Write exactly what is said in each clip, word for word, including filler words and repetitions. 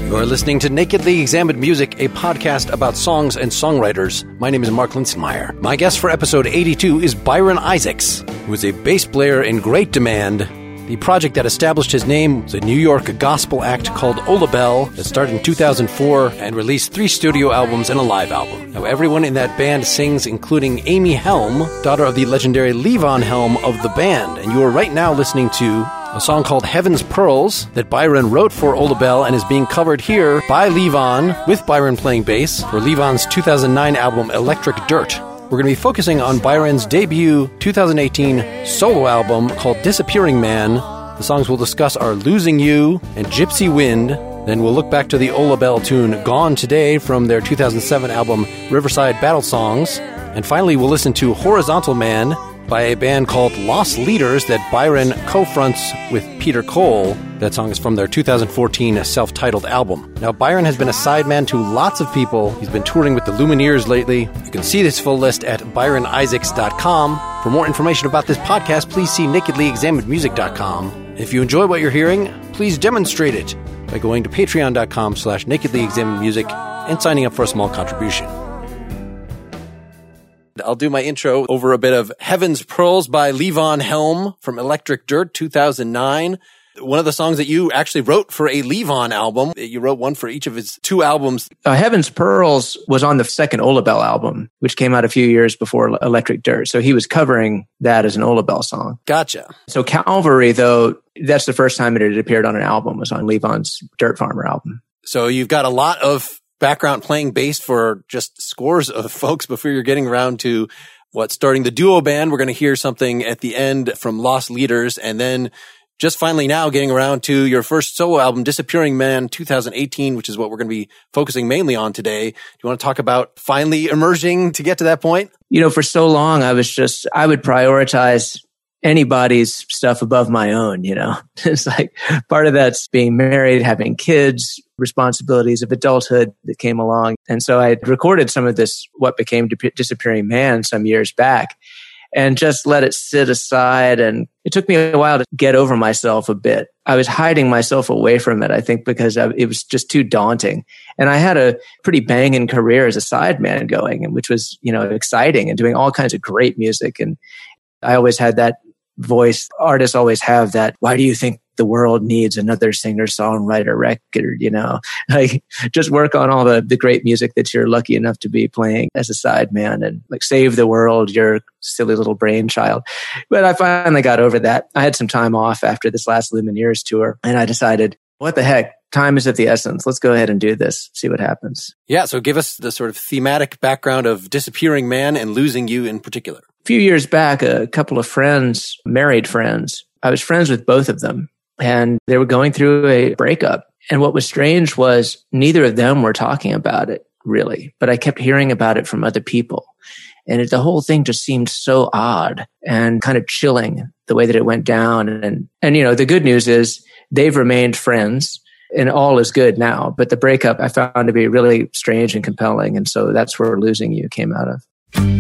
You're listening to Nakedly Examined Music, a podcast about songs and songwriters. My name is Mark Linsenmeyer. My guest for episode eighty-two is Byron Isaacs, who is a bass player in great demand. The project that established his name was a New York gospel act called Olabelle that started in two thousand four and released three studio albums and a live album. Now, everyone in that band sings, including Amy Helm, daughter of the legendary Levon Helm of the band. And you are right now listening to a song called Heaven's Pearls that Byron wrote for Olabelle and is being covered here by Levon, with Byron playing bass, for Levon's two thousand nine album Electric Dirt. We're going to be focusing on Byron's debut two thousand eighteen solo album called Disappearing Man. The songs we'll discuss are Losing You and Gypsy Wind. Then we'll look back to the Olabelle tune Gone Today from their two thousand seven album Riverside Battle Songs. And finally, we'll listen to Horizontal Man by a band called Lost Leaders that Byron co-fronts with Peter Cole. That song is from their two thousand fourteen self-titled album. Now, Byron has been a sideman to lots of people. He's been touring with the Lumineers lately. You can see this full list at byron isaacs dot com. For more information about this podcast, please see nakedly examined music dot com. If you enjoy what you're hearing, please demonstrate it by going to patreon dot com slash nakedly examined music and signing up for a small contribution. I'll do my intro over a bit of Heaven's Pearls by Levon Helm from Electric Dirt two thousand nine. One of the songs that you actually wrote for a Levon album. You wrote one for each of his two albums. Uh, Heaven's Pearls was on the second Olabelle album, which came out a few years before Electric Dirt. So he was covering that as an Olabelle song. Gotcha. So Calvary, though, that's the first time it had appeared on an album, was on Levon's Dirt Farmer album. So you've got a lot of background playing bass for just scores of folks before you're getting around to what, starting the duo band. We're going to hear something at the end from Lost Leaders, and then just finally now getting around to your first solo album, Disappearing Man two thousand eighteen, which is what we're going to be focusing mainly on today. Do you want to talk about finally emerging to get to that point? You know, for so long, I was just, I would prioritize anybody's stuff above my own, you know. It's like part of that's being married, having kids, responsibilities of adulthood that came along. And so I recorded some of this, what became Disappearing Man, some years back, and just let it sit aside. And it took me a while to get over myself a bit. I was hiding myself away from it, I think, because I, it was just too daunting. And I had a pretty banging career as a sideman going, and which was, you know, exciting and doing all kinds of great music. And I always had that voice. Artists always have that, why do you think the world needs another singer-songwriter record, you know? Like, just work on all the, the great music that you're lucky enough to be playing as a sideman and like save the world, your silly little brainchild. But I finally got over that. I had some time off after this last Lumineers tour, and I decided, what the heck? Time is of the essence. Let's go ahead and do this, see what happens. Yeah, so give us the sort of thematic background of Disappearing Man and Losing You in particular. A few years back, a couple of friends, married friends, I was friends with both of them, and they were going through a breakup. And what was strange was neither of them were talking about it, really, but I kept hearing about it from other people. And it, the whole thing just seemed so odd and kind of chilling, the way that it went down. And, and you know, the good news is they've remained friends. And all is good now. But the breakup I found to be really strange and compelling. And so that's where Losing You came out of.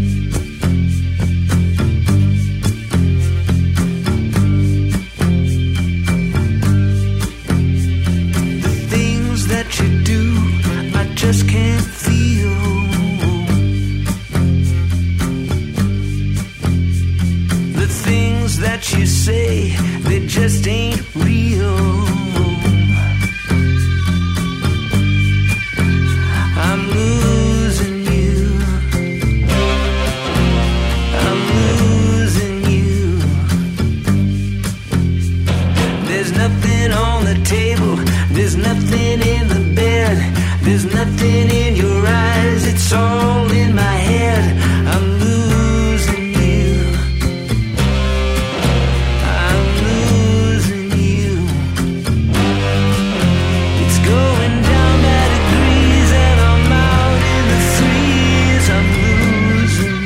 The things that you do, I just can't feel. The things that you say, they just ain't real. I'm losing you. I'm losing you. There's nothing on the table. There's nothing in the bed. There's nothing in your eyes. It's all in my head. I'm losing you. I'm losing you. It's going down by degrees and I'm out in the freeze. I'm losing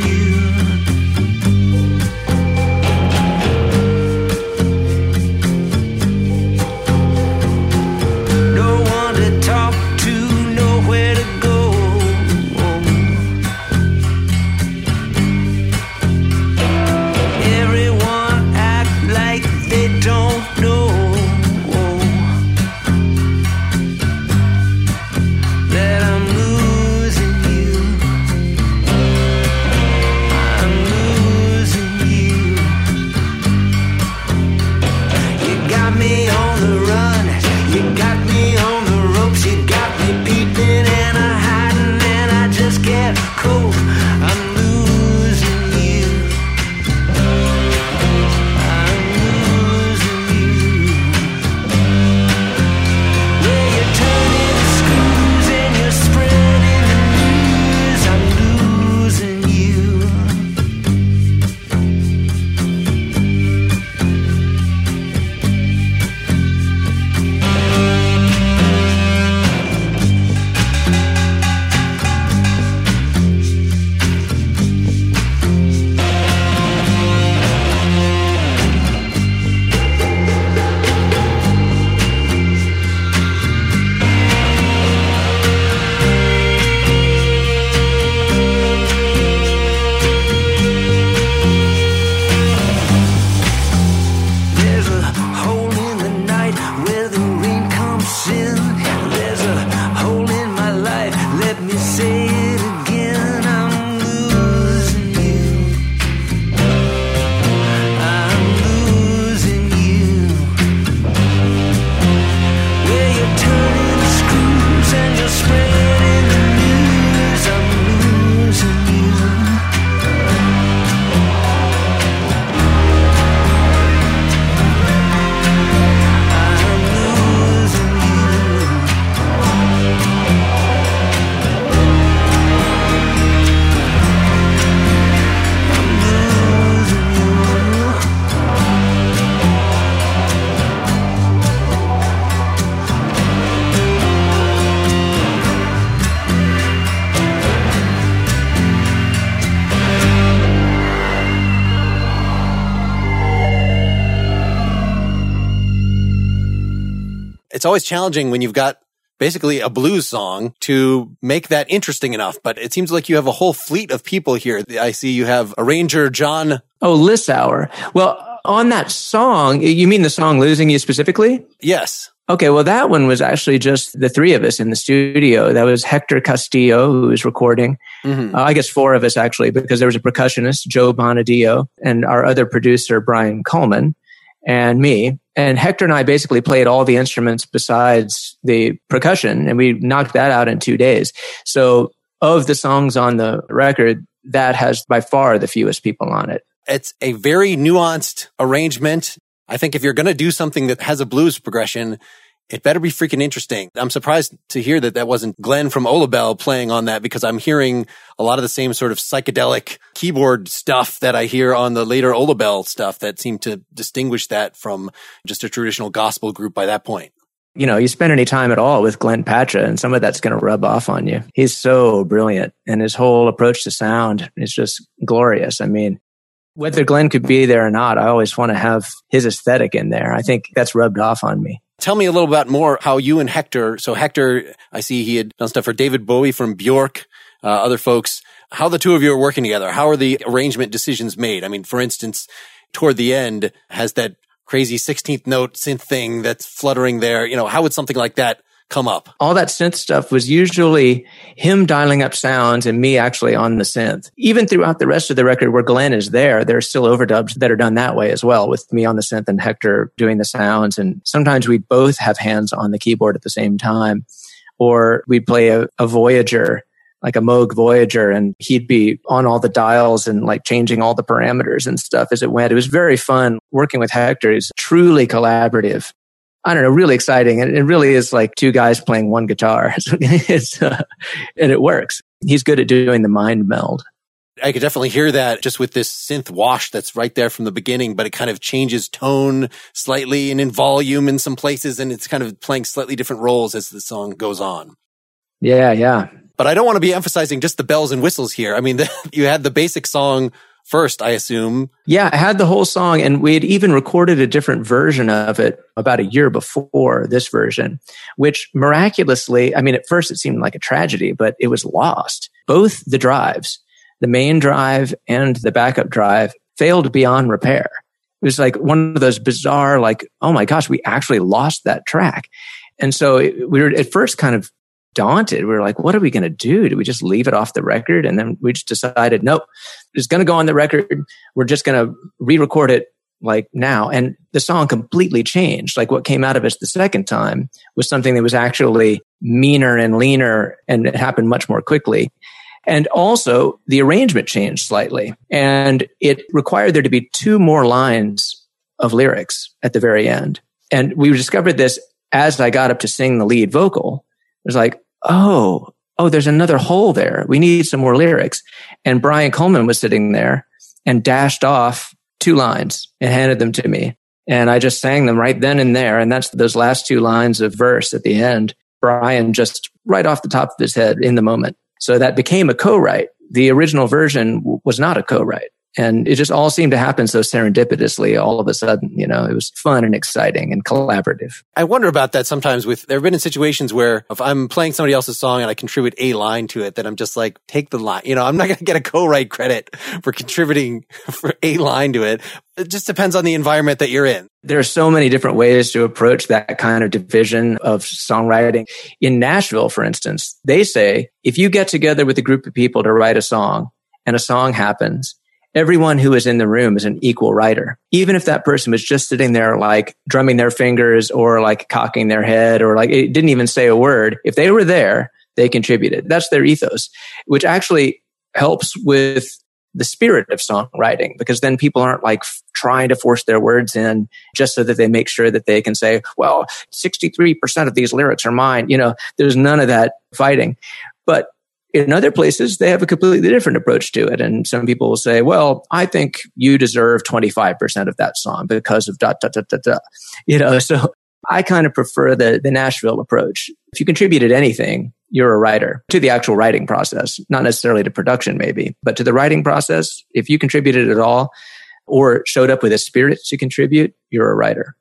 you. No one to talk to, nowhere to go. It's always challenging when you've got basically a blues song to make that interesting enough. But it seems like you have a whole fleet of people here. I see you have arranger John. Oh, Lissauer. Well, on that song, you mean the song Losing You specifically? Yes. Okay, well, that one was actually just the three of us in the studio. That was Hector Castillo, who was recording. Mm-hmm. Uh, I guess four of us, actually, because there was a percussionist, Joe Bonadillo, and our other producer, Brian Coleman, and me. And Hector and I basically played all the instruments besides the percussion, and we knocked that out in two days. So of the songs on the record, that has by far the fewest people on it. It's a very nuanced arrangement. I think if you're going to do something that has a blues progression, it better be freaking interesting. I'm surprised to hear that that wasn't Glenn from Olabelle playing on that, because I'm hearing a lot of the same sort of psychedelic keyboard stuff that I hear on the later Olabelle stuff that seemed to distinguish that from just a traditional gospel group by that point. You know, you spend any time at all with Glenn Patra, and some of that's going to rub off on you. He's so brilliant, and his whole approach to sound is just glorious. I mean, whether Glenn could be there or not, I always want to have his aesthetic in there. I think that's rubbed off on me. Tell me a little bit more how you and Hector, so Hector, I see he had done stuff for David Bowie from Bjork, uh, other folks, how the two of you are working together. How are the arrangement decisions made? I mean, for instance, toward the end, has that crazy sixteenth note synth thing that's fluttering there, you know, how would something like that come up? All that synth stuff was usually him dialing up sounds and me actually on the synth. Even throughout the rest of the record where Glenn is there, there are still overdubs that are done that way as well, with me on the synth and Hector doing the sounds. And sometimes we both have hands on the keyboard at the same time. Or we'd play a, a Voyager, like a Moog Voyager, and he'd be on all the dials and like changing all the parameters and stuff as it went. It was very fun working with Hector. He's truly collaborative. I don't know, really exciting. And it really is like two guys playing one guitar. it's, uh, and it works. He's good at doing the mind meld. I could definitely hear that just with this synth wash that's right there from the beginning, but it kind of changes tone slightly and in volume in some places, and it's kind of playing slightly different roles as the song goes on. Yeah, yeah. But I don't want to be emphasizing just the bells and whistles here. I mean, the, you had the basic song first, I assume. Yeah, I had the whole song, and we had even recorded a different version of it about a year before this version, which miraculously, I mean, at first it seemed like a tragedy, but it was lost. Both the drives, the main drive and the backup drive, failed beyond repair. It was like one of those bizarre, like, oh my gosh, we actually lost that track. And so it, we were at first kind of daunted. We were like, what are we going to do? Do we just leave it off the record? And then we just decided, nope, it's going to go on the record. We're just going to re-record it like now. And the song completely changed. Like what came out of us the second time was something that was actually meaner and leaner, and it happened much more quickly. And also the arrangement changed slightly, and it required there to be two more lines of lyrics at the very end. And we discovered this as I got up to sing the lead vocal. It was like, oh, oh, there's another hole there. We need some more lyrics. And Brian Coleman was sitting there and dashed off two lines and handed them to me. And I just sang them right then and there. And that's those last two lines of verse at the end. Brian just right off the top of his head in the moment. So that became a co-write. The original version w- was not a co-write. And it just all seemed to happen so serendipitously all of a sudden. You know, it was fun and exciting and collaborative. I wonder about that sometimes. With there have been in situations where if I'm playing somebody else's song and I contribute a line to it, that I'm just like, take the line. You know, I'm not going to get a co-write credit for contributing for a line to it. It just depends on the environment that you're in. There are so many different ways to approach that kind of division of songwriting. In Nashville, for instance, they say, if you get together with a group of people to write a song and a song happens, everyone who is in the room is an equal writer. Even if that person was just sitting there like drumming their fingers or like cocking their head or like it didn't even say a word, if they were there, they contributed. That's their ethos, which actually helps with the spirit of songwriting, because then people aren't like f- trying to force their words in just so that they make sure that they can say, well, sixty-three percent of these lyrics are mine. You know, there's none of that fighting. But in other places, they have a completely different approach to it. And some people will say, well, I think you deserve twenty-five percent of that song because of dot, dot, dot, dot, dot. You know, so I kind of prefer the, the Nashville approach. If you contributed anything, you're a writer to the actual writing process, not necessarily to production maybe, but to the writing process. If you contributed at all or showed up with a spirit to contribute, you're a writer.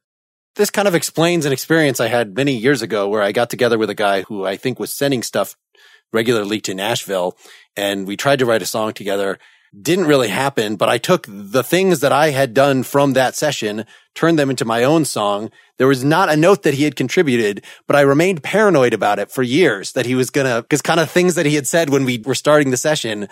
This kind of explains an experience I had many years ago where I got together with a guy who I think was sending stuff regularly to Nashville, and we tried to write a song together. Didn't really happen, but I took the things that I had done from that session, turned them into my own song. There was not a note that he had contributed, but I remained paranoid about it for years that he was gonna, because kind of things that he had said when we were starting the session,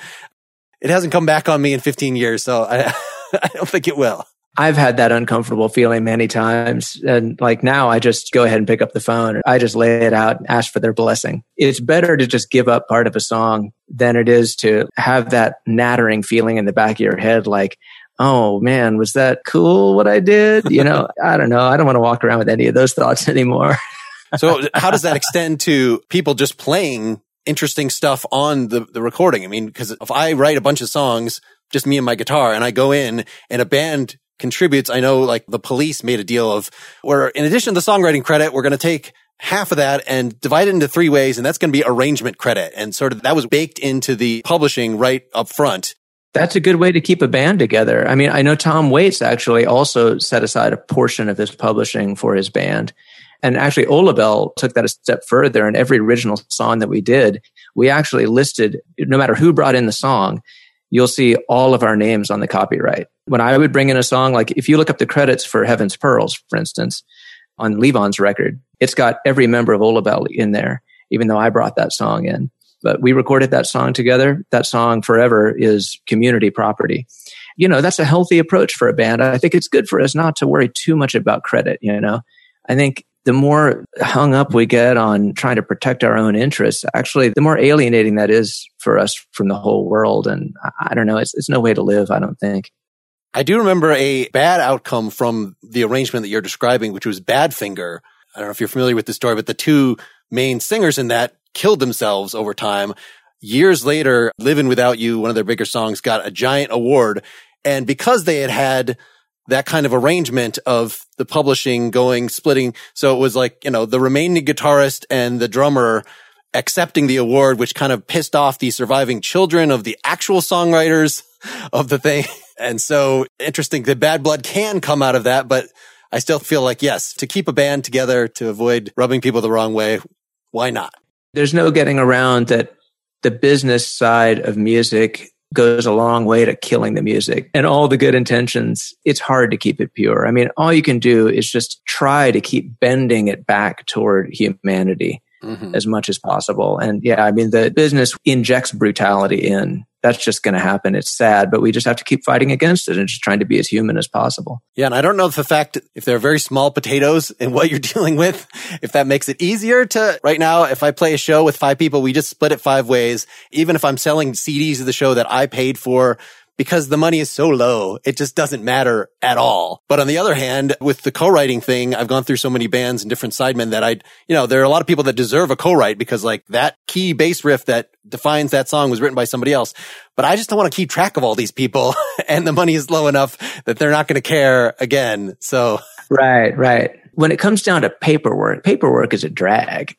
it hasn't come back on me in fifteen years, so I, I don't think it will. I've had that uncomfortable feeling many times. And like now I just go ahead and pick up the phone. I just lay it out and ask for their blessing. It's better to just give up part of a song than it is to have that nattering feeling in the back of your head. Like, oh man, was that cool what I did? You know, I don't know. I don't want to walk around with any of those thoughts anymore. So how does that extend to people just playing interesting stuff on the, the recording? I mean, because if I write a bunch of songs, just me and my guitar, and I go in and a band contributes. I know like the Police made a deal of where in addition to the songwriting credit, we're going to take half of that and divide it into three ways. And that's going to be arrangement credit. And sort of that was baked into the publishing right up front. That's a good way to keep a band together. I mean, I know Tom Waits actually also set aside a portion of his publishing for his band. And actually, Olabelle took that a step further. And every original song that we did, we actually listed, no matter who brought in the song, you'll see all of our names on the copyright. When I would bring in a song, like if you look up the credits for Heaven's Pearls, for instance, on Levon's record, it's got every member of Olabelle in there, even though I brought that song in. But we recorded that song together. That song forever is community property. You know, that's a healthy approach for a band. I think it's good for us not to worry too much about credit, you know. I think the more hung up we get on trying to protect our own interests, actually, the more alienating that is for us from the whole world. And I don't know, it's, it's no way to live, I don't think. I do remember a bad outcome from the arrangement that you're describing, which was Badfinger. I don't know if you're familiar with the story, but the two main singers in that killed themselves over time. Years later, Livin' Without You, one of their bigger songs, got a giant award. And because they had had that kind of arrangement of the publishing going, splitting. So it was like, you know, the remaining guitarist and the drummer accepting the award, which kind of pissed off the surviving children of the actual songwriters of the thing. And so interesting that bad blood can come out of that. But I still feel like, yes, to keep a band together, to avoid rubbing people the wrong way, why not? There's no getting around that the business side of music goes a long way to killing the music. And all the good intentions, it's hard to keep it pure. I mean, all you can do is just try to keep bending it back toward humanity mm-hmm. as much as possible. And yeah, I mean, the business injects brutality in. That's just going to happen. It's sad, but we just have to keep fighting against it and just trying to be as human as possible. Yeah, and I don't know if the fact, if they're very small potatoes in what you're dealing with, if that makes it easier to, right now, if I play a show with five people, we just split it five ways. Even if I'm selling C Ds of the show that I paid for, because the money is so low, it just doesn't matter at all. But on the other hand, with the co-writing thing, I've gone through so many bands and different sidemen that I, you know, there are a lot of people that deserve a co-write because like that key bass riff that defines that song was written by somebody else. But I just don't want to keep track of all these people and the money is low enough that they're not going to care again. So. Right, right. When it comes down to paperwork, paperwork is a drag.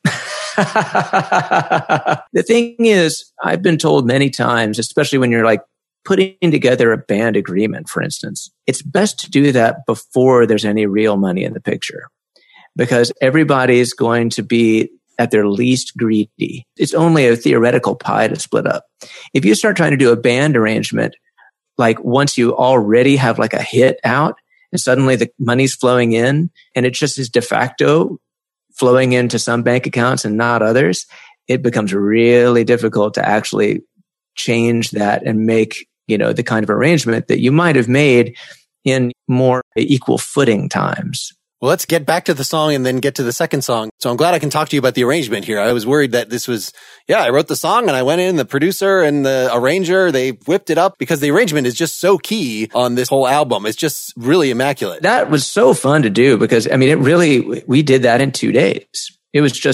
The thing is, I've been told many times, especially when you're like, putting together a band agreement, for instance, it's best to do that before there's any real money in the picture because everybody's going to be at their least greedy. It's only a theoretical pie to split up. If you start trying to do a band arrangement, like once you already have like a hit out and suddenly the money's flowing in and it just is de facto flowing into some bank accounts and not others, it becomes really difficult to actually change that and make, you know, the kind of arrangement that you might have made in more equal footing times. Well, let's get back to the song and then get to the second song. So I'm glad I can talk to you about the arrangement here. I was worried that this was, yeah, I wrote the song and I went in, the producer and the arranger, they whipped it up because the arrangement is just so key on this whole album. It's just really immaculate. That was so fun to do because, I mean, it really, we did that in two days. It was just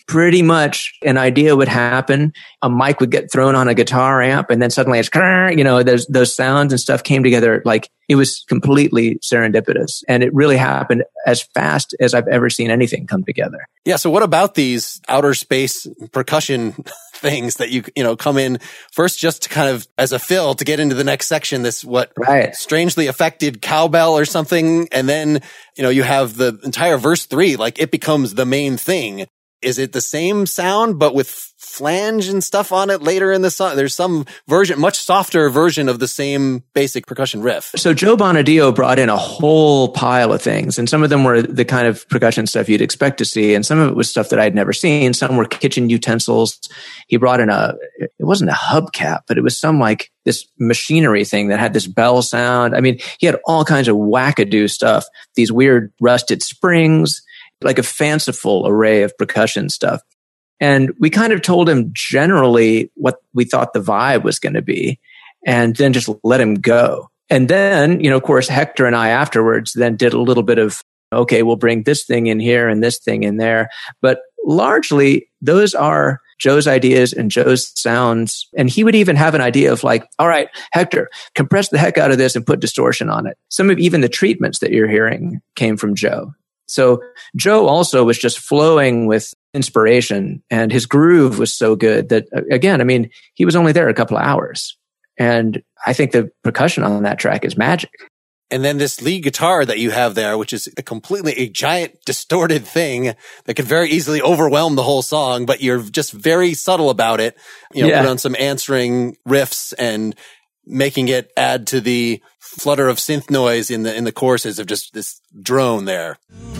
pretty much an idea would happen. A mic would get thrown on a guitar amp and then suddenly it's, you know, those, those sounds and stuff came together. Like it was completely serendipitous, and it really happened as fast as I've ever seen anything come together. Yeah. So what about these outer space percussion things that you, you know, come in first just to kind of as a fill to get into the next section, this what right. strangely affected cowbell or something. And then, you know, you have the entire verse three, like it becomes the main thing. Is it the same sound, but with flange and stuff on it later in the song? There's some version, much softer version of the same basic percussion riff. So Joe Bonadio brought in a whole pile of things, and some of them were the kind of percussion stuff you'd expect to see, and some of it was stuff that I'd never seen. Some were kitchen utensils. He brought in a, it wasn't a hubcap, but it was some like this machinery thing that had this bell sound. I mean, he had all kinds of wackadoo stuff, these weird rusted springs, like a fanciful array of percussion stuff. And we kind of told him generally what we thought the vibe was going to be, and then just let him go. And then, you know, of course, Hector and I afterwards then did a little bit of, okay, we'll bring this thing in here and this thing in there. But largely, those are Joe's ideas and Joe's sounds. And he would even have an idea of like, all right, Hector, compress the heck out of this and put distortion on it. Some of even the treatments that you're hearing came from Joe. So Joe also was just flowing with inspiration, and his groove was so good that, again, I mean, he was only there a couple of hours. And I think the percussion on that track is magic. And then this lead guitar that you have there, which is a completely a giant distorted thing that could very easily overwhelm the whole song, but you're just very subtle about it. You know, yeah. Put on some answering riffs and making it add to the flutter of synth noise in the in the choruses of just this drone there.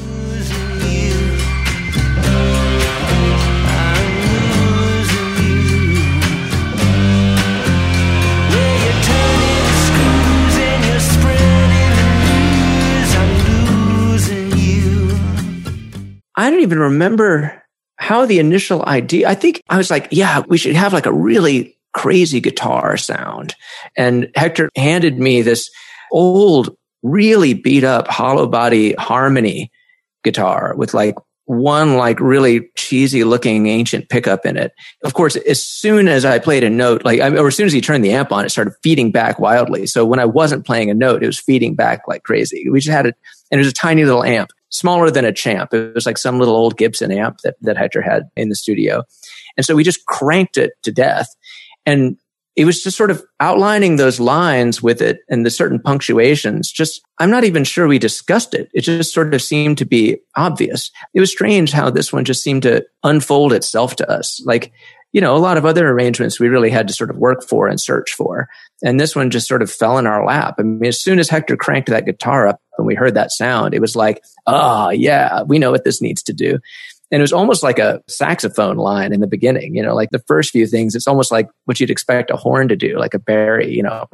I don't even remember how the initial idea, I think I was like, yeah, we should have like a really crazy guitar sound. And Hector handed me this old, really beat up hollow body Harmony guitar with like one like really cheesy looking ancient pickup in it. Of course, as soon as I played a note, like, or as soon as he turned the amp on, it started feeding back wildly. So when I wasn't playing a note, it was feeding back like crazy. We just had it, and it was a tiny little amp, smaller than a Champ. It was like some little old Gibson amp that, that Hector had in the studio. And so we just cranked it to death. And it was just sort of outlining those lines with it and the certain punctuations. Just, I'm not even sure we discussed it. It just sort of seemed to be obvious. It was strange how this one just seemed to unfold itself to us. Like, you know, a lot of other arrangements we really had to sort of work for and search for. And this one just sort of fell in our lap. I mean, as soon as Hector cranked that guitar up and we heard that sound, it was like, ah, oh, yeah, we know what this needs to do. And it was almost like a saxophone line in the beginning, you know, like the first few things, it's almost like what you'd expect a horn to do, like a Barry, you know,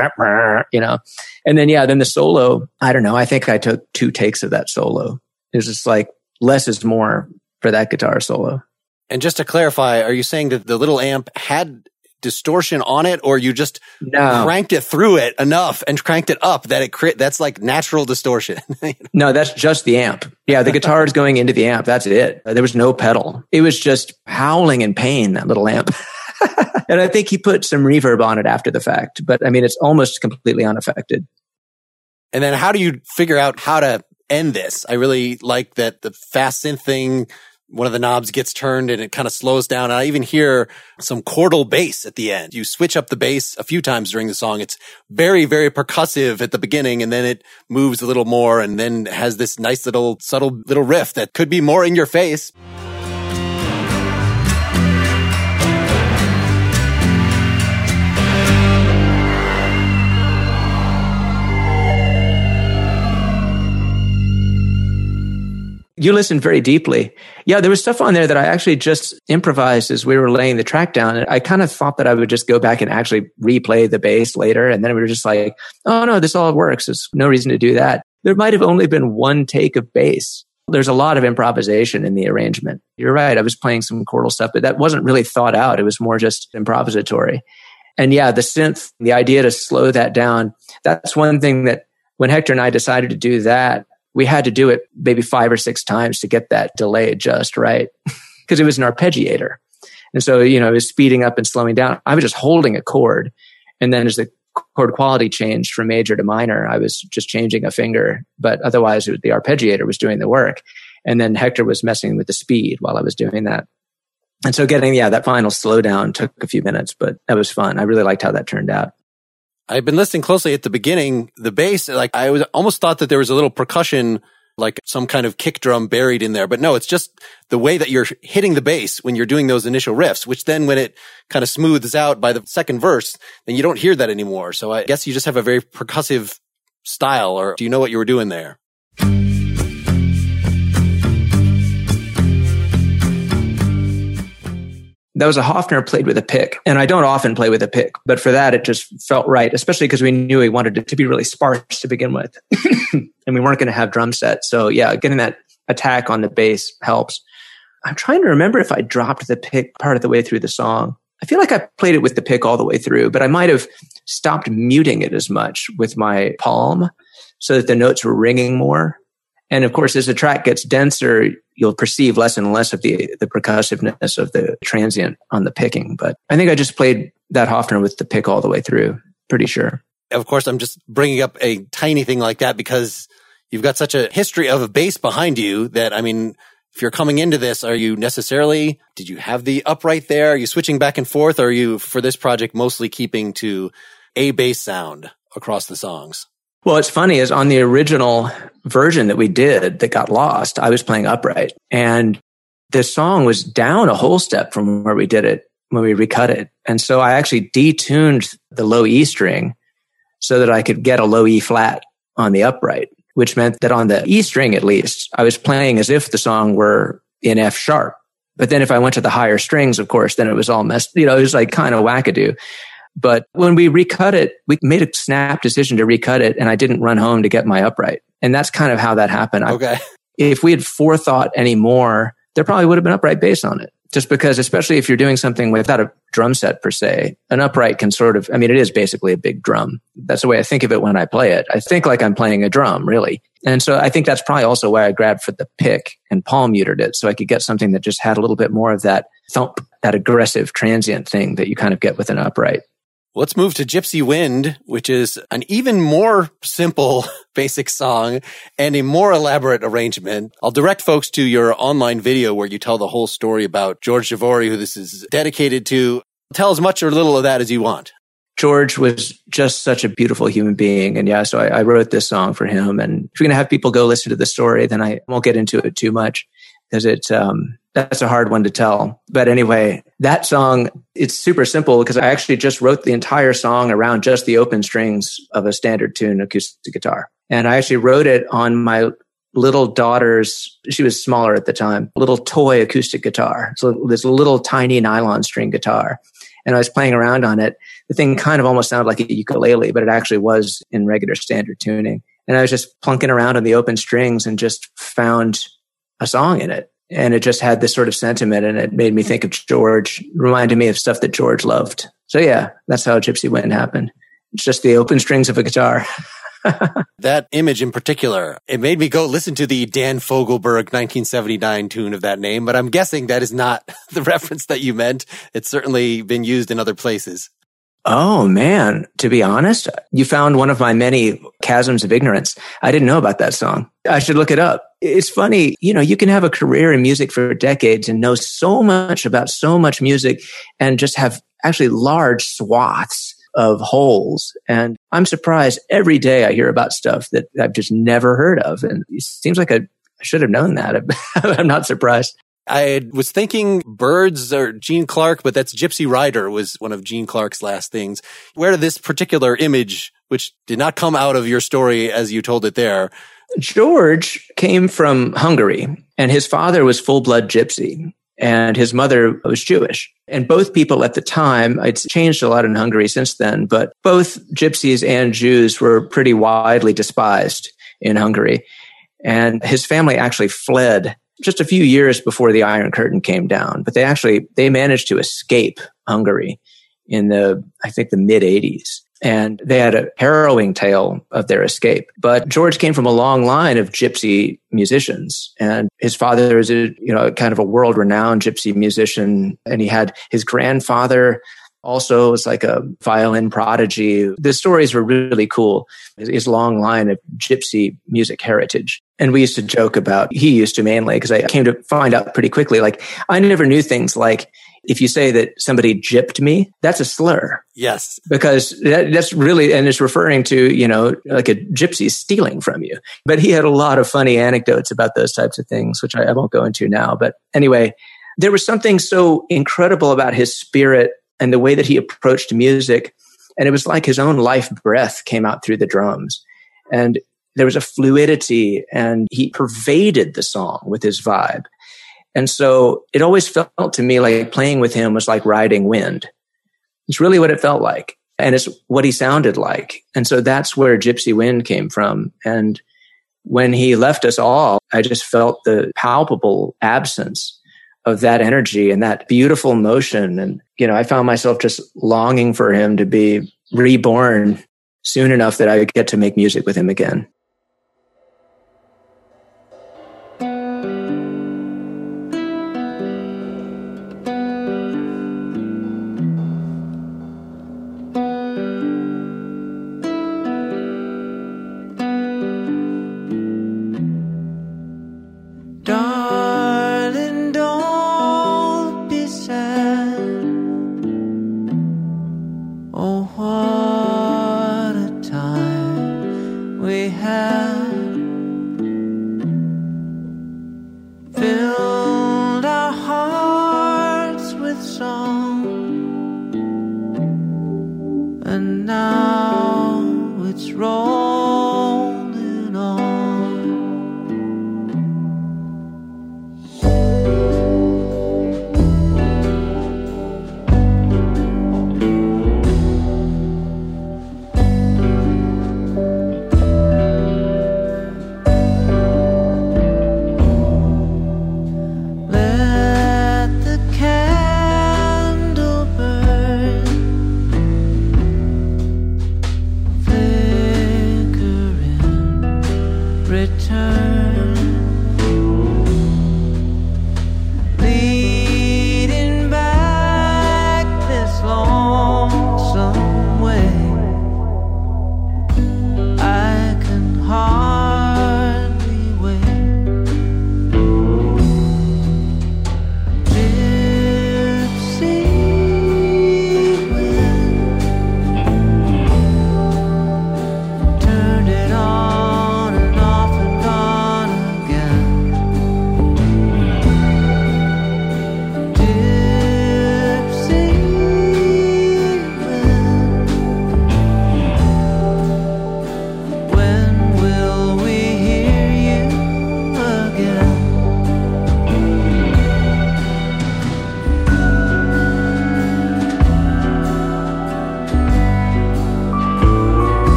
you know, and then, yeah, then the solo, I don't know. I think I took two takes of that solo. It was just like less is more for that guitar solo. And just to clarify, are you saying that the little amp had distortion on it, or you just no. cranked it through it enough and cranked it up that it cre- that's like natural distortion? No, that's just the amp. Yeah, the guitar is going into the amp. That's it. There was no pedal. It was just howling in pain, that little amp. And I think he put some reverb on it after the fact, but I mean, it's almost completely unaffected. And then how do you figure out how to end this? I really like that the fast synth thing, one of the knobs gets turned and it kind of slows down. And I even hear some chordal bass at the end. You switch up the bass a few times during the song. It's very, very percussive at the beginning, and then it moves a little more and then has this nice little subtle little riff that could be more in your face. You listened very deeply. Yeah, there was stuff on there that I actually just improvised as we were laying the track down. I kind of thought that I would just go back and actually replay the bass later. And then we were just like, oh no, this all works. There's no reason to do that. There might have only been one take of bass. There's a lot of improvisation in the arrangement. You're right. I was playing some chordal stuff, but that wasn't really thought out. It was more just improvisatory. And yeah, the synth, the idea to slow that down, that's one thing that when Hector and I decided to do that, we had to do it maybe five or six times to get that delay just right. because it was an arpeggiator. And so, you know, it was speeding up and slowing down. I was just holding a chord. And then as the chord quality changed from major to minor, I was just changing a finger. But otherwise, it was, the arpeggiator was doing the work. And then Hector was messing with the speed while I was doing that. And so getting, yeah, that final slowdown took a few minutes, but that was fun. I really liked how that turned out. I've been listening closely at the beginning. The bass, like I was almost thought that there was a little percussion, like some kind of kick drum buried in there. But no, it's just the way that you're hitting the bass when you're doing those initial riffs, which then when it kind of smooths out by the second verse, then you don't hear that anymore. So I guess you just have a very percussive style, or do you know what you were doing there? That was a Hofner played with a pick. And I don't often play with a pick, but for that, it just felt right, especially because we knew we wanted it to be really sparse to begin with. And we weren't going to have drum sets. So yeah, getting that attack on the bass helps. I'm trying to remember if I dropped the pick part of the way through the song. I feel like I played it with the pick all the way through, but I might have stopped muting it as much with my palm so that the notes were ringing more. And of course, as the track gets denser, you'll perceive less and less of the, the percussiveness of the transient on the picking. But I think I just played that Hofner with the pick all the way through, pretty sure. Of course, I'm just bringing up a tiny thing like that because you've got such a history of a bass behind you that, I mean, if you're coming into this, are you necessarily, did you have the upright there? Are you switching back and forth? Or are you, for this project, mostly keeping to a bass sound across the songs? Well, what's funny is on the original version that we did that got lost, I was playing upright. And the song was down a whole step from where we did it when we recut it. And so I actually detuned the low E string so that I could get a low E flat on the upright, which meant that on the E string, at least, I was playing as if the song were in F sharp. But then if I went to the higher strings, of course, then it was all messed, you know, it was like kind of wackadoo. But when we recut it, we made a snap decision to recut it, and I didn't run home to get my upright. And that's kind of how that happened. Okay. I, if we had forethought any more, there probably would have been upright bass on it. Just because, especially if you're doing something without a drum set per se, an upright can sort of, I mean, it is basically a big drum. That's the way I think of it when I play it. I think like I'm playing a drum, really. And so I think that's probably also why I grabbed for the pick and palm muted it, so I could get something that just had a little bit more of that thump, that aggressive transient thing that you kind of get with an upright. Let's move to Gypsy Wind, which is an even more simple, basic song and a more elaborate arrangement. I'll direct folks to your online video where you tell the whole story about George Javory, who this is dedicated to. Tell as much or little of that as you want. George was just such a beautiful human being. And yeah, so I, I wrote this song for him. And if you're going to have people go listen to the story, then I won't get into it too much because it's, um, that's a hard one to tell. But anyway, that song, it's super simple because I actually just wrote the entire song around just the open strings of a standard tune acoustic guitar. And I actually wrote it on my little daughter's, she was smaller at the time, little toy acoustic guitar. So this little tiny nylon string guitar. And I was playing around on it. The thing kind of almost sounded like a ukulele, but it actually was in regular standard tuning. And I was just plunking around on the open strings and just found a song in it. And it just had this sort of sentiment, and it made me think of George, reminded me of stuff that George loved. So yeah, that's how Gypsy Wind happened. It's just the open strings of a guitar. That image in particular, it made me go listen to the Dan Fogelberg nineteen seventy-nine tune of that name, but I'm guessing that is not the reference that you meant. It's certainly been used in other places. Oh man, to be honest, you found one of my many chasms of ignorance. I didn't know about that song. I should look it up. It's funny, you know, you can have a career in music for decades and know so much about so much music and just have actually large swaths of holes. And I'm surprised every day I hear about stuff that I've just never heard of. And it seems like I, I should have known that. I'm not surprised. I was thinking Birds or Gene Clark, but that's Gypsy Rider was one of Gene Clark's last things. Where did this particular image, which did not come out of your story as you told it there? George came from Hungary, and his father was full-blood Gypsy, and his mother was Jewish. And both people at the time, it's changed a lot in Hungary since then, but both Gypsies and Jews were pretty widely despised in Hungary. And his family actually fled just a few years before the Iron Curtain came down, but they actually, they managed to escape Hungary in the, I think the mid eighties. And they had a harrowing tale of their escape. But George came from a long line of gypsy musicians. And his father is a, you know, kind of a world-renowned gypsy musician. And he had his grandfather also was like a violin prodigy. The stories were really cool. His long line of gypsy music heritage. And we used to joke about, he used to mainly, because I came to find out pretty quickly, like, I never knew things like, if you say that somebody gypped me, that's a slur. Yes. Because that, that's really, and it's referring to, you know, like a gypsy stealing from you. But he had a lot of funny anecdotes about those types of things, which I, I won't go into now. But anyway, there was something so incredible about his spirit and the way that he approached music. And it was like his own life breath came out through the drums. And there was a fluidity, and he pervaded the song with his vibe. And so it always felt to me like playing with him was like riding wind. It's really what it felt like. And it's what he sounded like. And so that's where Gypsy Wind came from. And when he left us all, I just felt the palpable absence of that energy and that beautiful motion. And, you know, I found myself just longing for him to be reborn soon enough that I would get to make music with him again. Darling, don't be sad. Oh, what a time we had.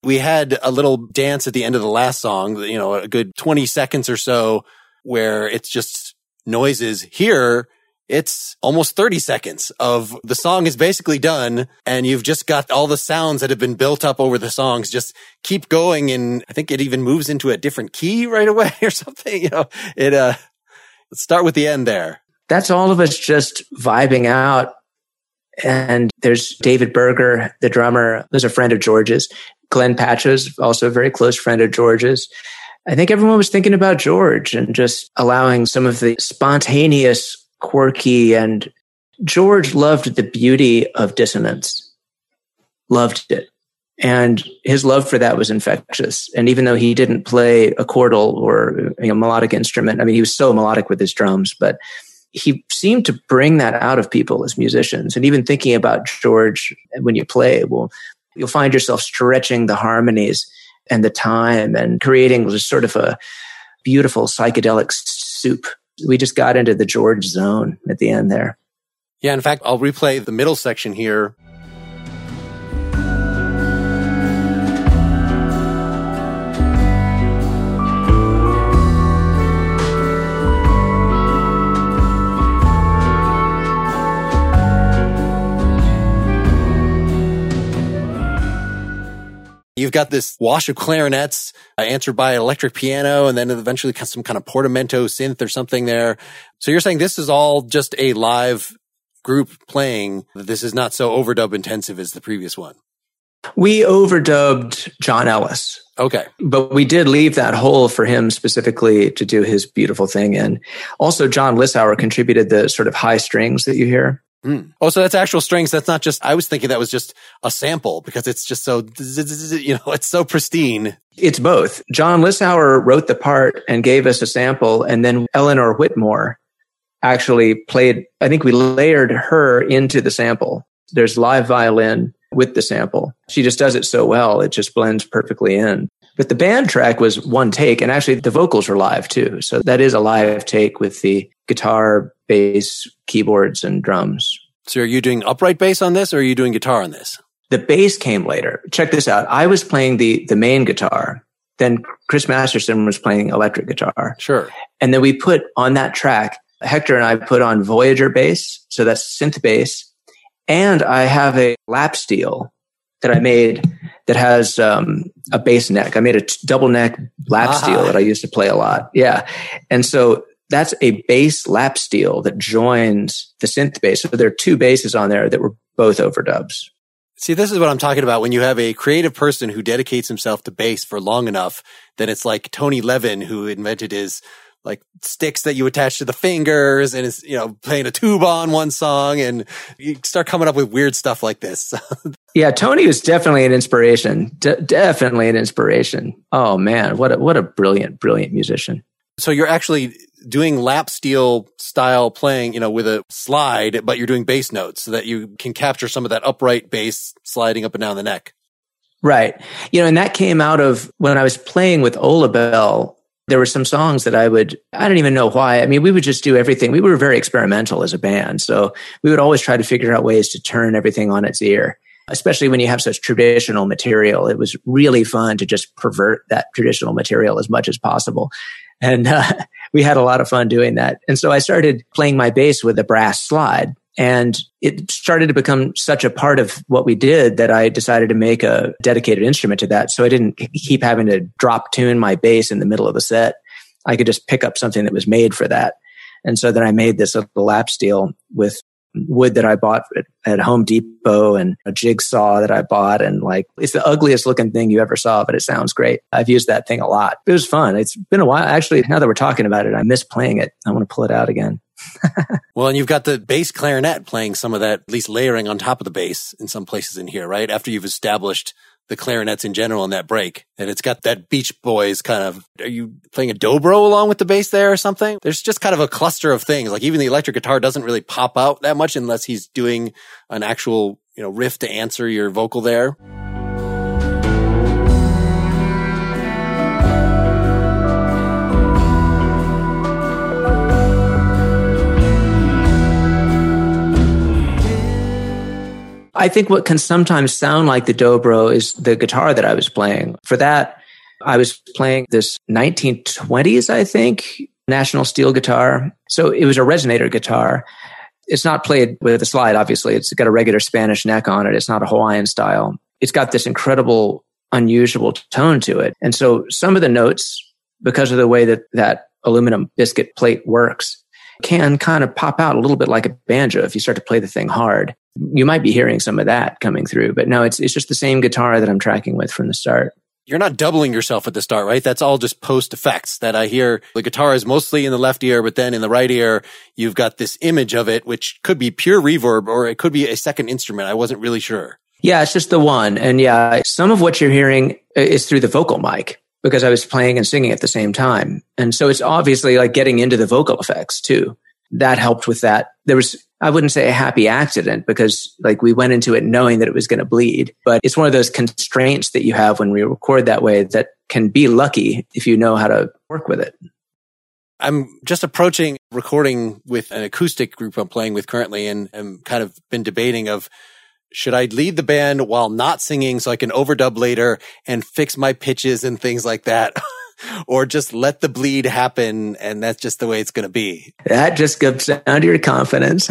We had a little dance at the end of the last song, you know, a good twenty seconds or so where it's just noises. Here, it's almost thirty seconds of the song is basically done and you've just got all the sounds that have been built up over the songs just keep going. And I think it even moves into a different key right away or something. You know, it, uh, let's start with the end there. That's all of us just vibing out. And there's David Berger, the drummer, who's a friend of George's. Glenn Patches, also a very close friend of George's. I think everyone was thinking about George and just allowing some of the spontaneous, quirky, and George loved the beauty of dissonance. Loved it. And his love for that was infectious. And even though he didn't play a chordal or, you know, melodic instrument, I mean, he was so melodic with his drums, but he seemed to bring that out of people as musicians. And even thinking about George when you play, well, you'll find yourself stretching the harmonies and the time and creating just sort of a beautiful psychedelic soup. We just got into the George zone at the end there. Yeah, in fact, I'll replay the middle section here. You've got this wash of clarinets uh, answered by an electric piano, and then eventually some kind of portamento synth or something there. So you're saying this is all just a live group playing. This is not so overdub intensive as the previous one. We overdubbed John Ellis. Okay. But we did leave that hole for him specifically to do his beautiful thing in. Also, John Lissauer contributed the sort of high strings that you hear. Mm. Oh, so that's actual strings. That's not just, I was thinking that was just a sample because it's just so, you know, it's so pristine. It's both. John Lissauer wrote the part and gave us a sample, and then Eleanor Whitmore actually played, I think we layered her into the sample. There's live violin with the sample. She just does it so well. It just blends perfectly in. But the band track was one take, and actually the vocals were live too. So that is a live take with the guitar, bass, keyboards, and drums. So are you doing upright bass on this, or are you doing guitar on this? The bass came later. Check this out. I was playing the, the main guitar. Then Chris Masterson was playing electric guitar. Sure. And then we put on that track, Hector and I put on Voyager bass. So that's synth bass. And I have a lap steel that I made that has um, a bass neck. I made a t- double neck lap ah. steel that I used to play a lot. Yeah. And so that's a bass lap steel that joins the synth bass. So there are two basses on there that were both overdubs. See, this is what I'm talking about. When you have a creative person who dedicates himself to bass for long enough, then it's like Tony Levin, who invented his like sticks that you attach to the fingers and is, you know, playing a tuba on one song, and you start coming up with weird stuff like this. Yeah, Tony was definitely an inspiration. De- definitely an inspiration. Oh man, what a, what a brilliant, brilliant musician. So you're actually doing lap steel style playing, you know, with a slide, but you're doing bass notes so that you can capture some of that upright bass sliding up and down the neck. Right. You know, and that came out of when I was playing with Ola Bell. There were some songs that I would, I don't even know why. I mean, we would just do everything. We were very experimental as a band. So we would always try to figure out ways to turn everything on its ear, especially when you have such traditional material. It was really fun to just pervert that traditional material as much as possible. And uh, we had a lot of fun doing that. And so I started playing my bass with a brass slide. And it started to become such a part of what we did that I decided to make a dedicated instrument to that. So I didn't keep having to drop tune my bass in the middle of a set. I could just pick up something that was made for that. And so then I made this little lap steel with wood that I bought at Home Depot and a jigsaw that I bought. And like, it's the ugliest looking thing you ever saw, but it sounds great. I've used that thing a lot. It was fun. It's been a while. Actually, now that we're talking about it, I miss playing it. I want to pull it out again. Well, and you've got the bass clarinet playing some of that, at least layering on top of the bass in some places in here, right? After you've established the clarinets in general in that break. And it's got that Beach Boys kind of, are you playing a dobro along with the bass there or something? There's just kind of a cluster of things. Like even the electric guitar doesn't really pop out that much unless he's doing an actual, you know, riff to answer your vocal there. I think what can sometimes sound like the dobro is the guitar that I was playing. For that, I was playing this nineteen twenties, I think, National Steel guitar. So it was a resonator guitar. It's not played with a slide, obviously. It's got a regular Spanish neck on it. It's not a Hawaiian style. It's got this incredible, unusual tone to it. And so some of the notes, because of the way that that aluminum biscuit plate works, can kind of pop out a little bit like a banjo if you start to play the thing hard. You might be hearing some of that coming through, but no, it's it's just the same guitar that I'm tracking with from the start. You're not doubling yourself at the start, right? That's all just post effects that I hear. The guitar is mostly in the left ear, but then in the right ear, you've got this image of it, which could be pure reverb or it could be a second instrument. I wasn't really sure. Yeah, it's just the one. And yeah, some of what you're hearing is through the vocal mic because I was playing and singing at the same time. And so it's obviously like getting into the vocal effects too. That helped with that. There was, I wouldn't say a happy accident because like we went into it knowing that it was going to bleed, but it's one of those constraints that you have when we record that way that can be lucky if you know how to work with it. I'm just approaching recording with an acoustic group I'm playing with currently and I'm kind of been debating of, should I lead the band while not singing so I can overdub later and fix my pitches and things like that? Or just let the bleed happen and that's just the way it's going to be? That just comes down to your confidence.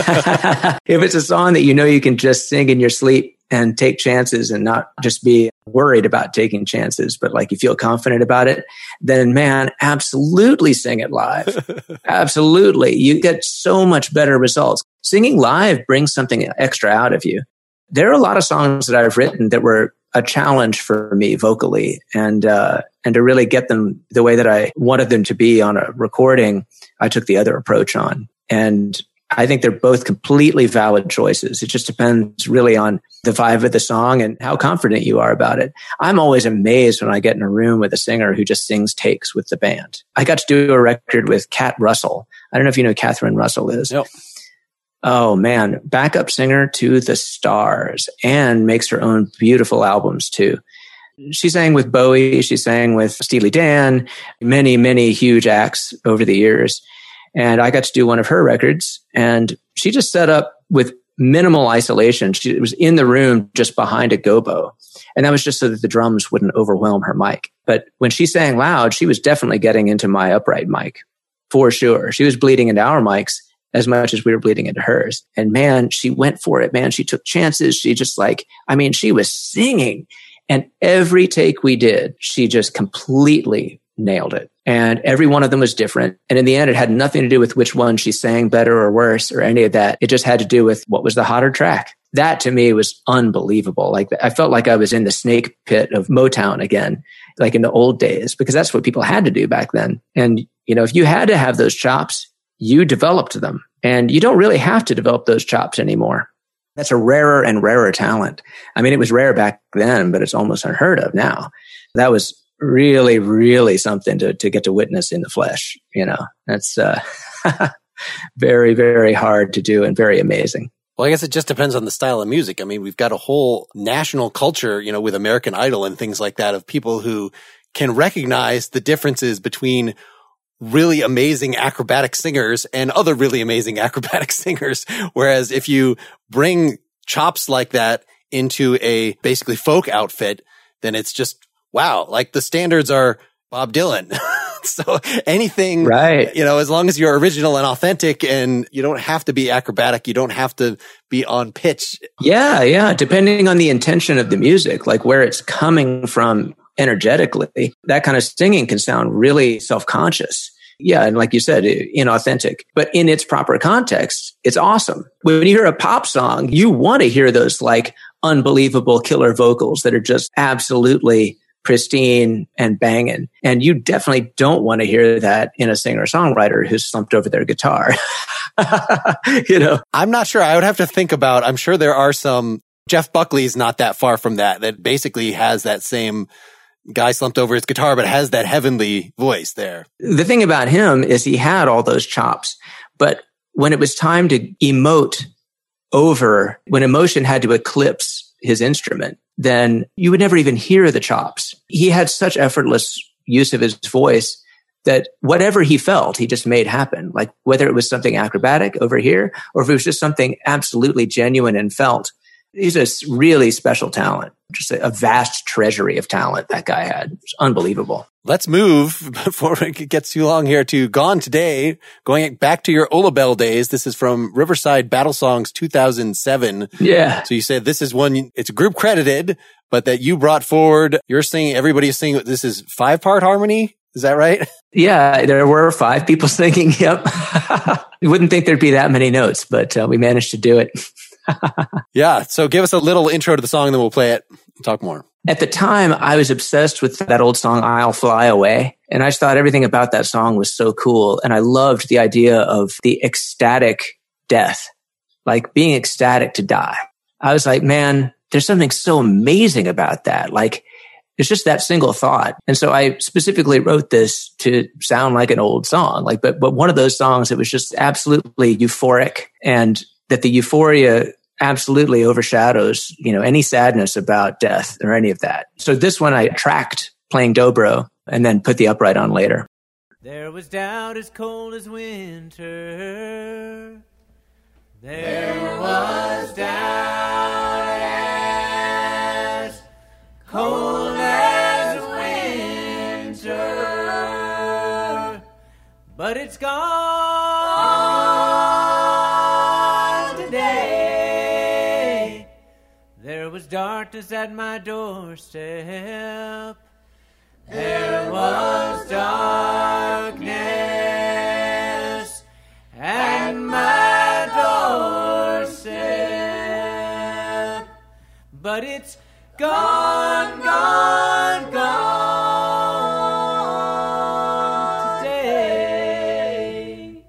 If it's a song that you know you can just sing in your sleep and take chances and not just be worried about taking chances, but like you feel confident about it, then man, absolutely sing it live. Absolutely. You get so much better results. Singing live brings something extra out of you. There are a lot of songs that I've written that were a challenge for me vocally and, uh, and to really get them the way that I wanted them to be on a recording, I took the other approach on. And I think they're both completely valid choices. It just depends really on the vibe of the song and how confident you are about it. I'm always amazed when I get in a room with a singer who just sings takes with the band. I got to do a record with Kat Russell. I don't know if you know who Catherine Russell is. No. Oh man, backup singer to the stars and makes her own beautiful albums too. She sang with Bowie. She sang with Steely Dan, many, many huge acts over the years. And I got to do one of her records and she just set up with minimal isolation. She was in the room just behind a gobo. And that was just so that the drums wouldn't overwhelm her mic. But when she sang loud, she was definitely getting into my upright mic for sure. She was bleeding into our mics as much as we were bleeding into hers. And man, she went for it, man. She took chances. She just like, I mean, she was singing. And every take we did, she just completely nailed it. And every one of them was different. And in the end, it had nothing to do with which one she sang better or worse or any of that. It just had to do with what was the hotter track. That to me was unbelievable. Like I felt like I was in the snake pit of Motown again, like in the old days, because that's what people had to do back then. And, you know, if you had to have those chops, you developed them. And you don't really have to develop those chops anymore. That's a rarer and rarer talent. I mean, it was rare back then, but it's almost unheard of now. That was really, really something to, to get to witness in the flesh. You know, that's uh, very, very hard to do and very amazing. Well, I guess it just depends on the style of music. I mean, we've got a whole national culture, you know, with American Idol and things like that of people who can recognize the differences between really amazing acrobatic singers and other really amazing acrobatic singers. Whereas if you bring chops like that into a basically folk outfit, then it's just, wow, like the standards are Bob Dylan. So anything, right. You know, as long as you're original and authentic and you don't have to be acrobatic, you don't have to be on pitch. Yeah, yeah. Depending on the intention of the music, like where it's coming from energetically, that kind of singing can sound really self-conscious. Yeah. And like you said, inauthentic, but in its proper context, it's awesome. When you hear a pop song, you want to hear those like unbelievable killer vocals that are just absolutely pristine and banging. And you definitely don't want to hear that in a singer-songwriter who's slumped over their guitar. You know, I'm not sure. I would have to think about, I'm sure there are some, Jeff Buckley's not that far from that, that basically has that same guy slumped over his guitar, but has that heavenly voice there. The thing about him is he had all those chops, but when it was time to emote over, when emotion had to eclipse his instrument, then you would never even hear the chops. He had such effortless use of his voice that whatever he felt, he just made happen. Like whether it was something acrobatic over here, or if it was just something absolutely genuine and felt, He's a really special talent, just a, a vast treasury of talent that guy had. It's unbelievable. Let's move before it gets too long here to Gone Today, going back to your Ola Bell days. This is from Riverside Battle Songs two thousand seven. Yeah. So you said this is one, it's group credited, but that you brought forward. You're singing, everybody's singing, this is five part harmony. Is that right? Yeah, there were five people singing. Yep. You wouldn't think there'd be that many notes, but uh, we managed to do it. Yeah. So give us a little intro to the song, then we'll play it and talk more. At the time, I was obsessed with that old song, I'll Fly Away. And I just thought everything about that song was so cool. And I loved the idea of the ecstatic death, like being ecstatic to die. I was like, man, there's something so amazing about that. Like, it's just that single thought. And so I specifically wrote this to sound like an old song, like, but, but one of those songs that was just absolutely euphoric, and that the euphoria absolutely overshadows, you know, any sadness about death or any of that. So this one I tracked playing dobro and then put the upright on later. There was doubt as cold as winter. There was doubt as cold as winter, but it's gone today. There was darkness at my doorstep. There was darkness at my doorstep, but it's gone, gone, gone today.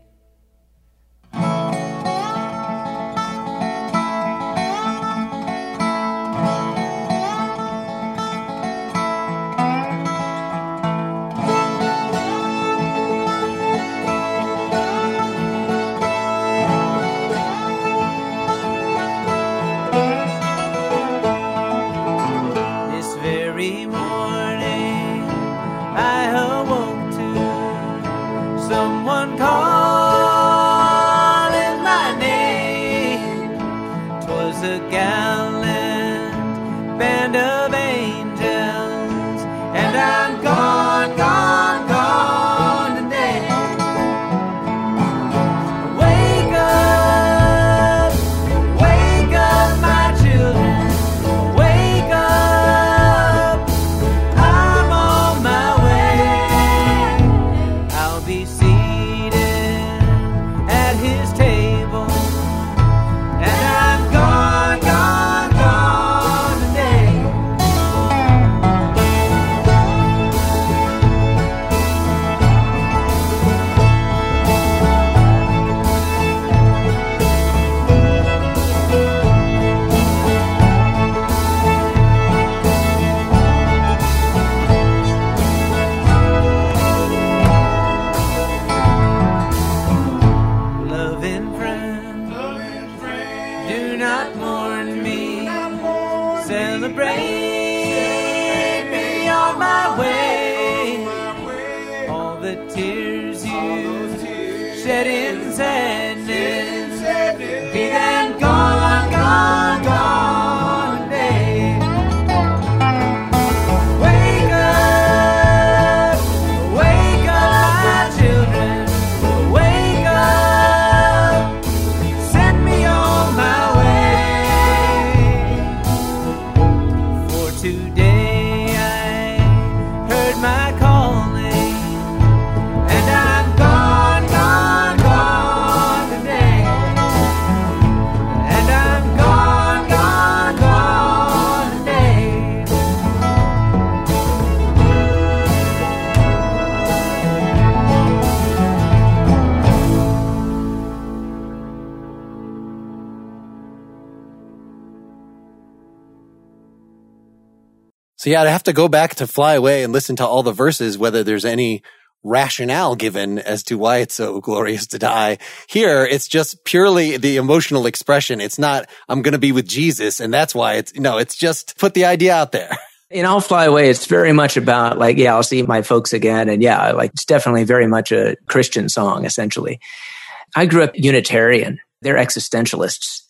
So yeah, I'd have to go back to Fly Away and listen to all the verses, whether there's any rationale given as to why it's so glorious to die. Here, it's just purely the emotional expression. It's not, I'm going to be with Jesus, and that's why it's, no, it's just put the idea out there. In I'll Fly Away, it's very much about like, yeah, I'll see my folks again. And yeah, like it's definitely very much a Christian song, essentially. I grew up Unitarian. They're existentialists.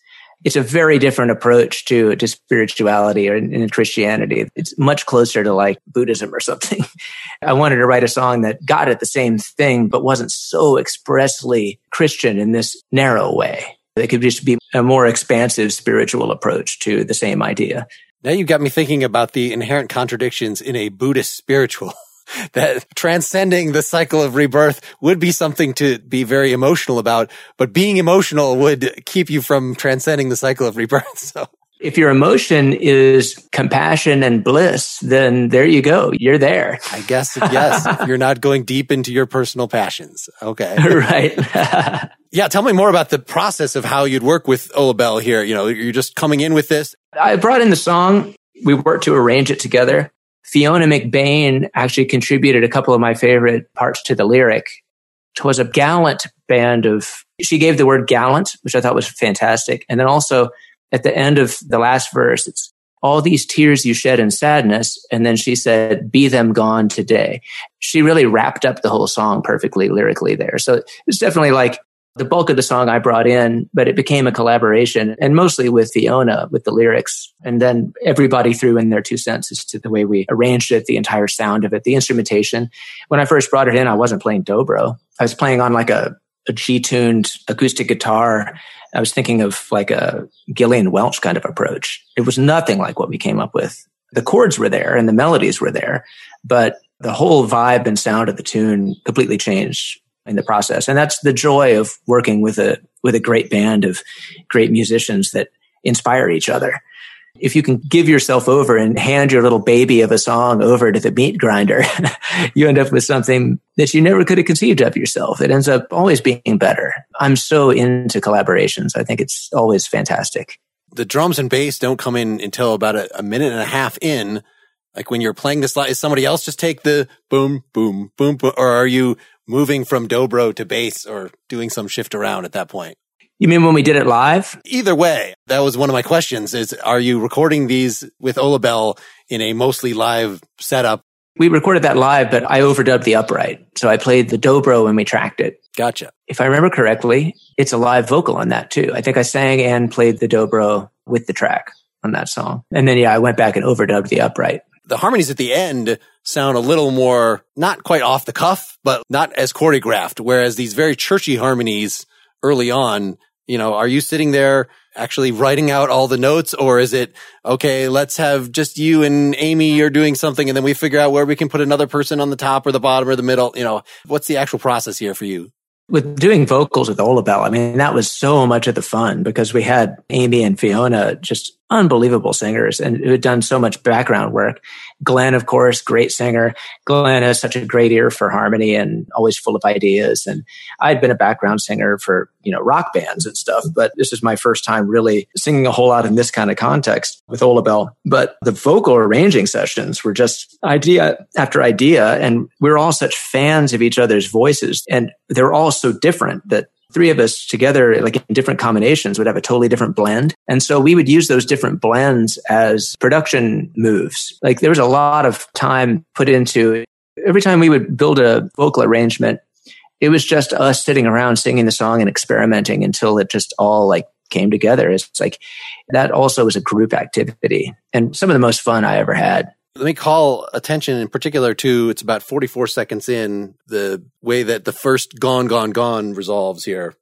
It's a very different approach to, to spirituality or in, in Christianity. It's much closer to like Buddhism or something. I wanted to write a song that got at the same thing, but wasn't so expressly Christian in this narrow way. It could just be a more expansive spiritual approach to the same idea. Now you got me thinking about the inherent contradictions in a Buddhist spiritual. That transcending the cycle of rebirth would be something to be very emotional about, but being emotional would keep you from transcending the cycle of rebirth. So if your emotion is compassion and bliss, then there you go. You're there. I guess, yes, if you're not going deep into your personal passions. Okay. Right. Yeah. Tell me more about the process of how you'd work with Ola Belle here. You know, you're just coming in with this. I brought in the song. We worked to arrange it together. Fiona McBain actually contributed a couple of my favorite parts to the lyric. It was a gallant band of, she gave the word gallant, which I thought was fantastic. And then also at the end of the last verse, it's all these tears you shed in sadness. And then she said, be them gone today. She really wrapped up the whole song perfectly lyrically there. So it's definitely like the bulk of the song I brought in, but it became a collaboration and mostly with Fiona, with the lyrics. And then everybody threw in their two cents as to the way we arranged it, the entire sound of it, the instrumentation. When I first brought it in, I wasn't playing dobro. I was playing on like a, a G-tuned acoustic guitar. I was thinking of like a Gillian Welch kind of approach. It was nothing like what we came up with. The chords were there and the melodies were there, but the whole vibe and sound of the tune completely changed in the process. And that's the joy of working with a, with a great band of great musicians that inspire each other. If you can give yourself over and hand your little baby of a song over to the meat grinder, you end up with something that you never could have conceived of yourself. It ends up always being better. I'm so into collaborations. I think it's always fantastic. The drums and bass don't come in until about a, a minute and a half in. Like when you're playing this, is somebody else just take the boom, boom, boom, boom, or are you moving from dobro to bass or doing some shift around at that point? You mean when we did it live? Either way, that was one of my questions is, are you recording these with Ola Belle in a mostly live setup? We recorded that live, but I overdubbed the upright. So I played the dobro when we tracked it. Gotcha. If I remember correctly, it's a live vocal on that too. I think I sang and played the dobro with the track on that song. And then, yeah, I went back and overdubbed the upright. The harmonies at the end sound a little more, not quite off the cuff, but not as choreographed. Whereas these very churchy harmonies early on, you know, are you sitting there actually writing out all the notes, or is it, okay, let's have just you and Amy, you're doing something and then we figure out where we can put another person on the top or the bottom or the middle? You know, what's the actual process here for you? With doing vocals with Ola Belle, I mean, that was so much of the fun because we had Amy and Fiona, just unbelievable singers, and who had done so much background work. Glenn, of course, great singer. Glenn has such a great ear for harmony and always full of ideas. And I'd been a background singer for, you know, rock bands and stuff, but this is my first time really singing a whole lot in this kind of context with Ola Belle. But the vocal arranging sessions were just idea after idea. And we were all such fans of each other's voices. And they were all so different that three of us together, like in different combinations, would have a totally different blend. And so we would use those different blends as production moves. Like there was a lot of time put into every time we would build a vocal arrangement. It was just us sitting around singing the song and experimenting until it just all like came together. It's like that also was a group activity and some of the most fun I ever had. Let me call attention in particular to, it's about forty-four seconds in, the way that the first Gone, Gone, Gone resolves here.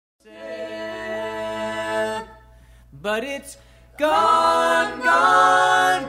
But it's gone, gone,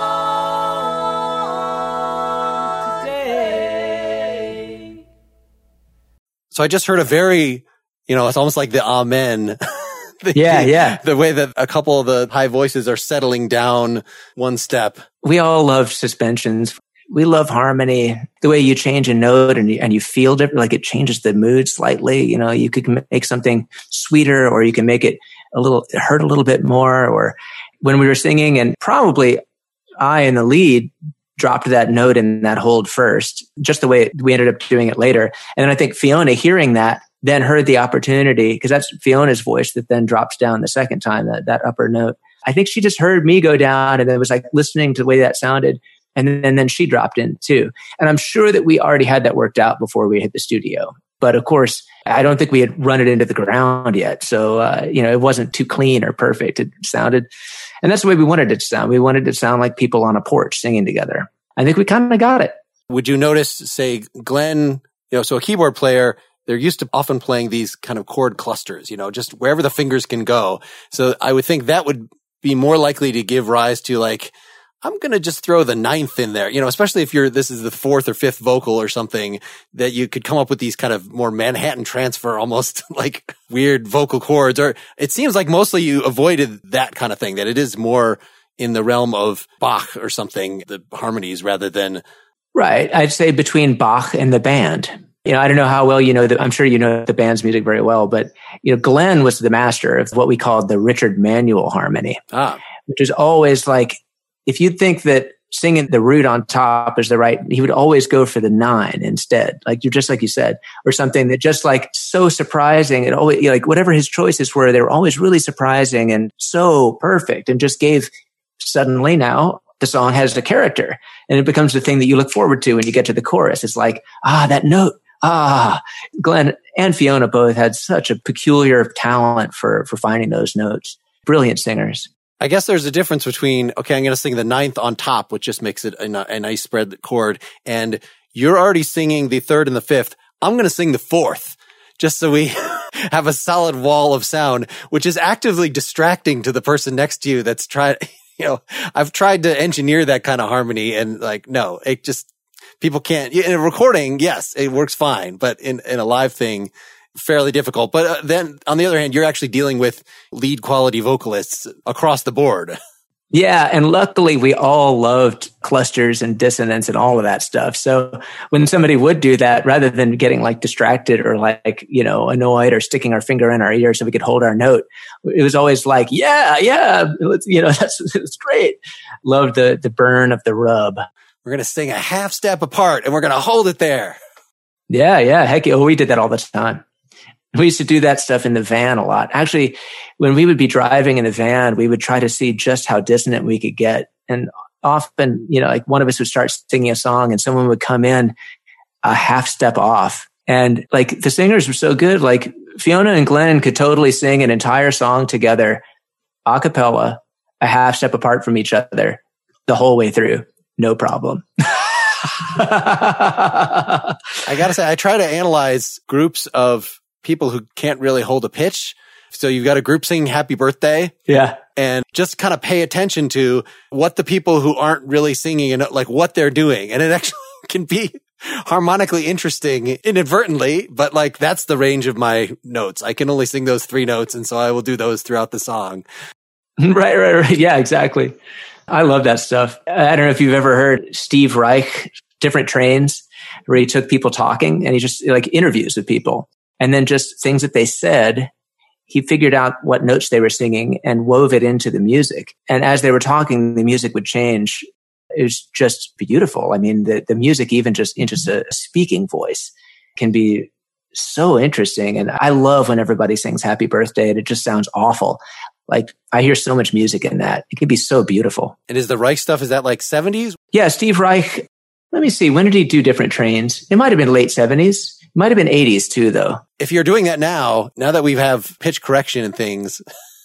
gone today. So I just heard a very, you know, it's almost like the amen. the, yeah, yeah. The way that a couple of the high voices are settling down one step. We all love suspensions. We love harmony. The way you change a note and you, and you feel different, like it changes the mood slightly. You know, you could make something sweeter, or you can make it a little, it hurt a little bit more. Or when we were singing, and probably I in the lead dropped that note in that hold first, just the way we ended up doing it later. And then I think Fiona, hearing that, then heard the opportunity, because that's Fiona's voice that then drops down the second time, that, that upper note. I think she just heard me go down and then was like listening to the way that sounded. And then, and then she dropped in too. And I'm sure that we already had that worked out before we hit the studio. But of course, I don't think we had run it into the ground yet. So, uh, you know, it wasn't too clean or perfect. It sounded, and that's the way we wanted it to sound. We wanted it to sound like people on a porch singing together. I think we kind of got it. Would you notice, say, Glenn, you know, so a keyboard player, they're used to often playing these kind of chord clusters, you know, just wherever the fingers can go. So I would think that would be more likely to give rise to like, I'm going to just throw the ninth in there, you know, especially if you're, this is the fourth or fifth vocal or something, that you could come up with these kind of more Manhattan transfer, almost like weird vocal chords. Or it seems like mostly you avoided that kind of thing, that it is more in the realm of Bach or something, the harmonies rather than. Right. I'd say between Bach and the band. You know, I don't know how well you know that. I'm sure you know the band's music very well, but, you know, Glenn was the master of what we called the Richard Manuel harmony, ah. which is always like, if you think that singing the root on top is the right, he would always go for the nine instead. Like you, just like you said, or something that just like so surprising. It always, you know, like whatever his choices were, they were always really surprising and so perfect, and just gave suddenly now the song has a character, and it becomes the thing that you look forward to when you get to the chorus. It's like, ah, that note. Ah, Glenn and Fiona both had such a peculiar talent for, for finding those notes. Brilliant singers. I guess there's a difference between, okay, I'm going to sing the ninth on top, which just makes it a, a nice spread chord, and you're already singing the third and the fifth. I'm going to sing the fourth, just so we have a solid wall of sound, which is actively distracting to the person next to you that's trying, you know, I've tried to engineer that kind of harmony, and like, no, it just, people can't, in a recording, yes, it works fine, but in, in a live thing, fairly difficult. But uh, then on the other hand, you're actually dealing with lead quality vocalists across the board. Yeah. And luckily we all loved clusters and dissonance and all of that stuff. So when somebody would do that, rather than getting like distracted or like, you know, annoyed or sticking our finger in our ear so we could hold our note, it was always like, yeah, yeah, you know, that's, that's great. Loved the, the burn of the rub. We're going to sing a half step apart and we're going to hold it there. Yeah. Yeah. Heck, oh, we did that all the time. We used to do that stuff in the van a lot. Actually, when we would be driving in the van, we would try to see just how dissonant we could get. And often, you know, like one of us would start singing a song and someone would come in a half step off. And like the singers were so good, like Fiona and Glenn could totally sing an entire song together, a cappella, a half step apart from each other the whole way through. No problem. I got to say, I try to analyze groups of people who can't really hold a pitch. So you've got a group singing Happy Birthday. Yeah. And just kind of pay attention to what the people who aren't really singing and like what they're doing. And it actually can be harmonically interesting inadvertently, but like that's the range of my notes. I can only sing those three notes. And so I will do those throughout the song. Right, right, right. Yeah, exactly. I love that stuff. I don't know if you've ever heard Steve Reich, Different Trains, where he took people talking and he just like interviews with people. And then just things that they said, he figured out what notes they were singing and wove it into the music. And as they were talking, the music would change. It was just beautiful. I mean, the, the music, even just in just a speaking voice, can be so interesting. And I love when everybody sings Happy Birthday and it just sounds awful. Like I hear so much music in that. It can be so beautiful. And is the Reich stuff, is that like seventies? Yeah, Steve Reich. Let me see. When did he do Different Trains? It might have been late seventies. It might have been eighties too, though. If you're doing that now, now that we have pitch correction and things.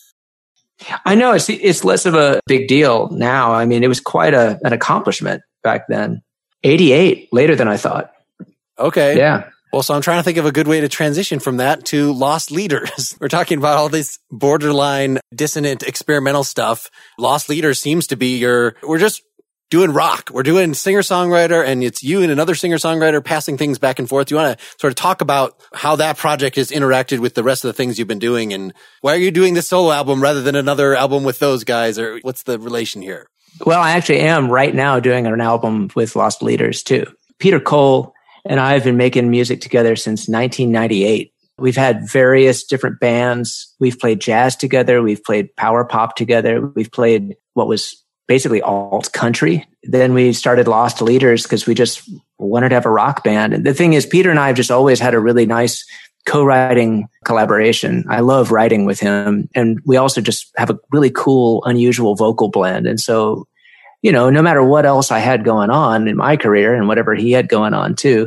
I know it's it's less of a big deal now. I mean, it was quite a an accomplishment back then. eighty-eight, later than I thought. Okay. Yeah. Well, so I'm trying to think of a good way to transition from that to Lost Leaders. We're talking about all this borderline dissonant experimental stuff. Lost Leaders seems to be your, we're just doing rock. We're doing singer-songwriter, and it's you and another singer-songwriter passing things back and forth. You want to sort of talk about how that project has interacted with the rest of the things you've been doing, and why are you doing this solo album rather than another album with those guys, or what's the relation here? Well, I actually am right now doing an album with Lost Leaders too. Peter Cole and I have been making music together since nineteen ninety-eight. We've had various different bands. We've played jazz together. We've played power pop together. We've played what was basically alt country. Then we started Lost Leaders because we just wanted to have a rock band. And the thing is, Peter and I have just always had a really nice co-writing collaboration. I love writing with him. And we also just have a really cool, unusual vocal blend. And so, you know, no matter what else I had going on in my career and whatever he had going on too,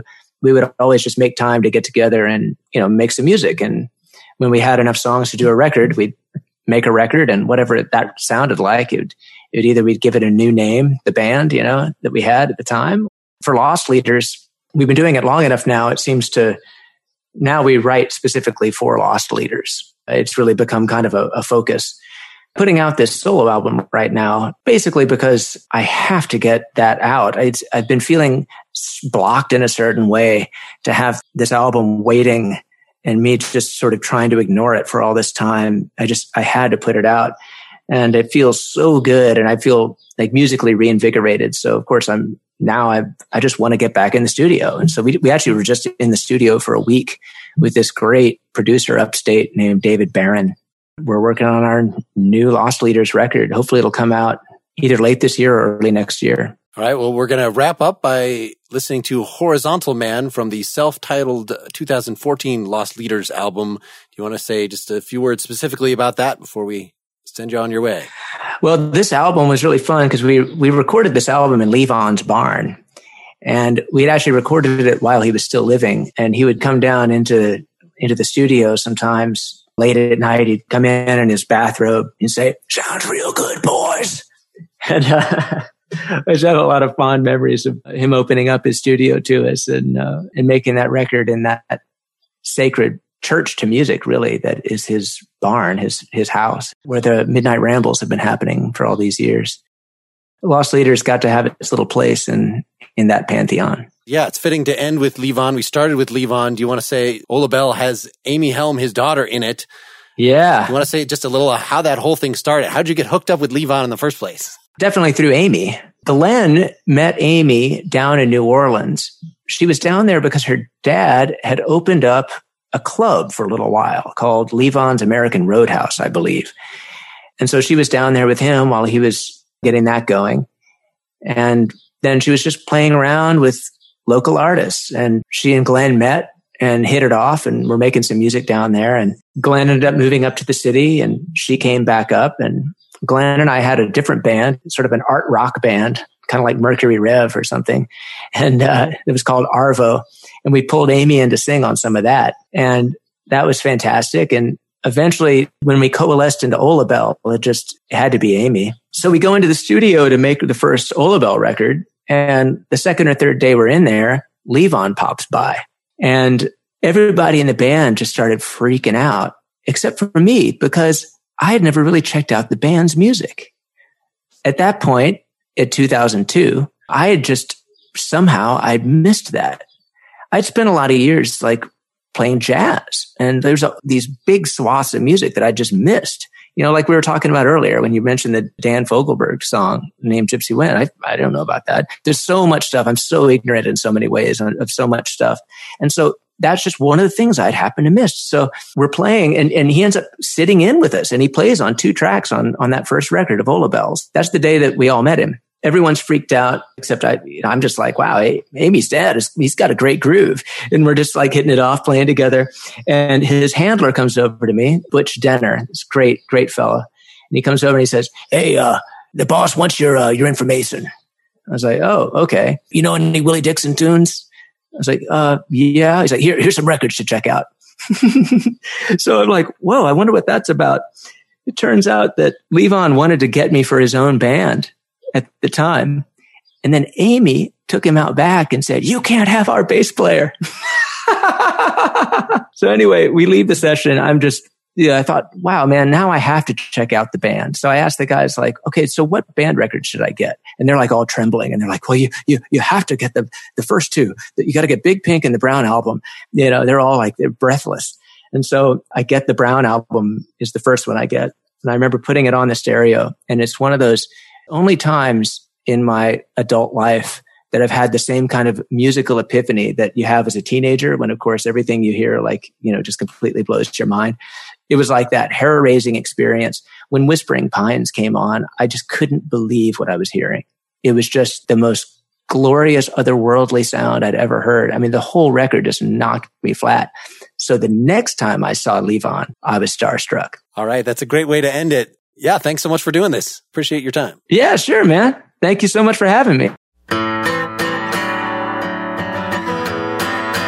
we would always just make time to get together and, you know, make some music. And when we had enough songs to do a record, we'd make a record, and whatever that sounded like, it would, it would either we'd give it a new name, the band, you know, that we had at the time. For Lost Leaders, we've been doing it long enough now. It seems to, now we write specifically for Lost Leaders. It's really become kind of a, a focus. Putting out this solo album right now, basically because I have to get that out. It's, I've been feeling blocked in a certain way to have this album waiting and me just sort of trying to ignore it for all this time. I just, I had to put it out, and it feels so good. And I feel like musically reinvigorated. So of course I'm now I, I just want to get back in the studio. And so we, we actually were just in the studio for a week with this great producer upstate named David Barron. We're working on our new Lost Leaders record. Hopefully it'll come out either late this year or early next year. All right. Well, we're going to wrap up by listening to Horizontal Man from the self-titled two thousand fourteen Lost Leaders album. Do you want to say just a few words specifically about that before we send you on your way? Well, this album was really fun because we, we recorded this album in Levon's barn, and we had actually recorded it while he was still living, and he would come down into, into the studio sometimes late at night. He'd come in in his bathrobe and say, "Sounds real good, boys." And, uh, I just have a lot of fond memories of him opening up his studio to us and, uh, and making that record in that sacred church to music, really, that is his barn, his, his house, where the Midnight Rambles have been happening for all these years. Lost Leaders got to have its little place in, in that pantheon. Yeah, it's fitting to end with Levon. We started with Levon. Do you want to say Ola Belle has Amy Helm, his daughter, in it? Yeah. Do you want to say just a little uh, how that whole thing started? How'd you get hooked up with Levon in the first place? Definitely through Amy. Glenn met Amy down in New Orleans. She was down there because her dad had opened up a club for a little while called Levon's American Roadhouse, I believe. And so she was down there with him while he was getting that going. And then she was just playing around with local artists. And she and Glenn met and hit it off, and were making some music down there. And Glenn ended up moving up to the city, and she came back up. And Glenn and I had a different band, sort of an art rock band, kind of like Mercury Rev or something. And uh, it was called Arvo. And we pulled Amy in to sing on some of that. And that was fantastic. And eventually, when we coalesced into Ola Belle, it just had to be Amy. So we go into the studio to make the first Ola Belle record. And the second or third day we're in there, Levon pops by. And everybody in the band just started freaking out, except for me, because I had never really checked out the band's music. At that point, in two thousand two, I had just somehow I'd missed that. I'd spent a lot of years like playing jazz, and there's a, these big swaths of music that I just missed. You know, like we were talking about earlier when you mentioned the Dan Fogelberg song named Gypsy Wind. I, I don't know about that. There's so much stuff. I'm so ignorant in so many ways of so much stuff. And so that's just one of the things I'd happen to miss. So we're playing, and, and he ends up sitting in with us, and he plays on two tracks on, on that first record of Ola Belle's. That's the day that we all met him. Everyone's freaked out, except I, you know, I'm just like, wow, Amy's dad, is, he's got a great groove. And we're just like hitting it off, playing together. And his handler comes over to me, Butch Denner, this great, great fella. And he comes over and he says, "Hey, uh, the boss wants your, uh, your information." I was like, "Oh, okay. You know any Willie Dixon tunes?" I was like, uh, yeah. He's like, Here, here's some records to check out. So I'm like, whoa, I wonder what that's about. It turns out that Levon wanted to get me for his own band at the time. And then Amy took him out back and said, "You can't have our bass player." So anyway, we leave the session. I'm just, yeah, I thought, wow, man, now I have to check out the band. So I asked the guys like, okay, so what band record should I get? And they're like all trembling. And they're like, well, you, you, you have to get the, the first two. You got to get Big Pink and the Brown album. You know, they're all like, they're breathless. And so I get the Brown album is the first one I get. And I remember putting it on the stereo. And it's one of those only times in my adult life that I've had the same kind of musical epiphany that you have as a teenager, when of course everything you hear like, you know, just completely blows your mind. It was like that hair-raising experience. When Whispering Pines came on, I just couldn't believe what I was hearing. It was just the most glorious otherworldly sound I'd ever heard. I mean, the whole record just knocked me flat. So the next time I saw Levon, I was starstruck. All right. That's a great way to end it. Yeah. Thanks so much for doing this. Appreciate your time. Yeah, sure, man. Thank you so much for having me.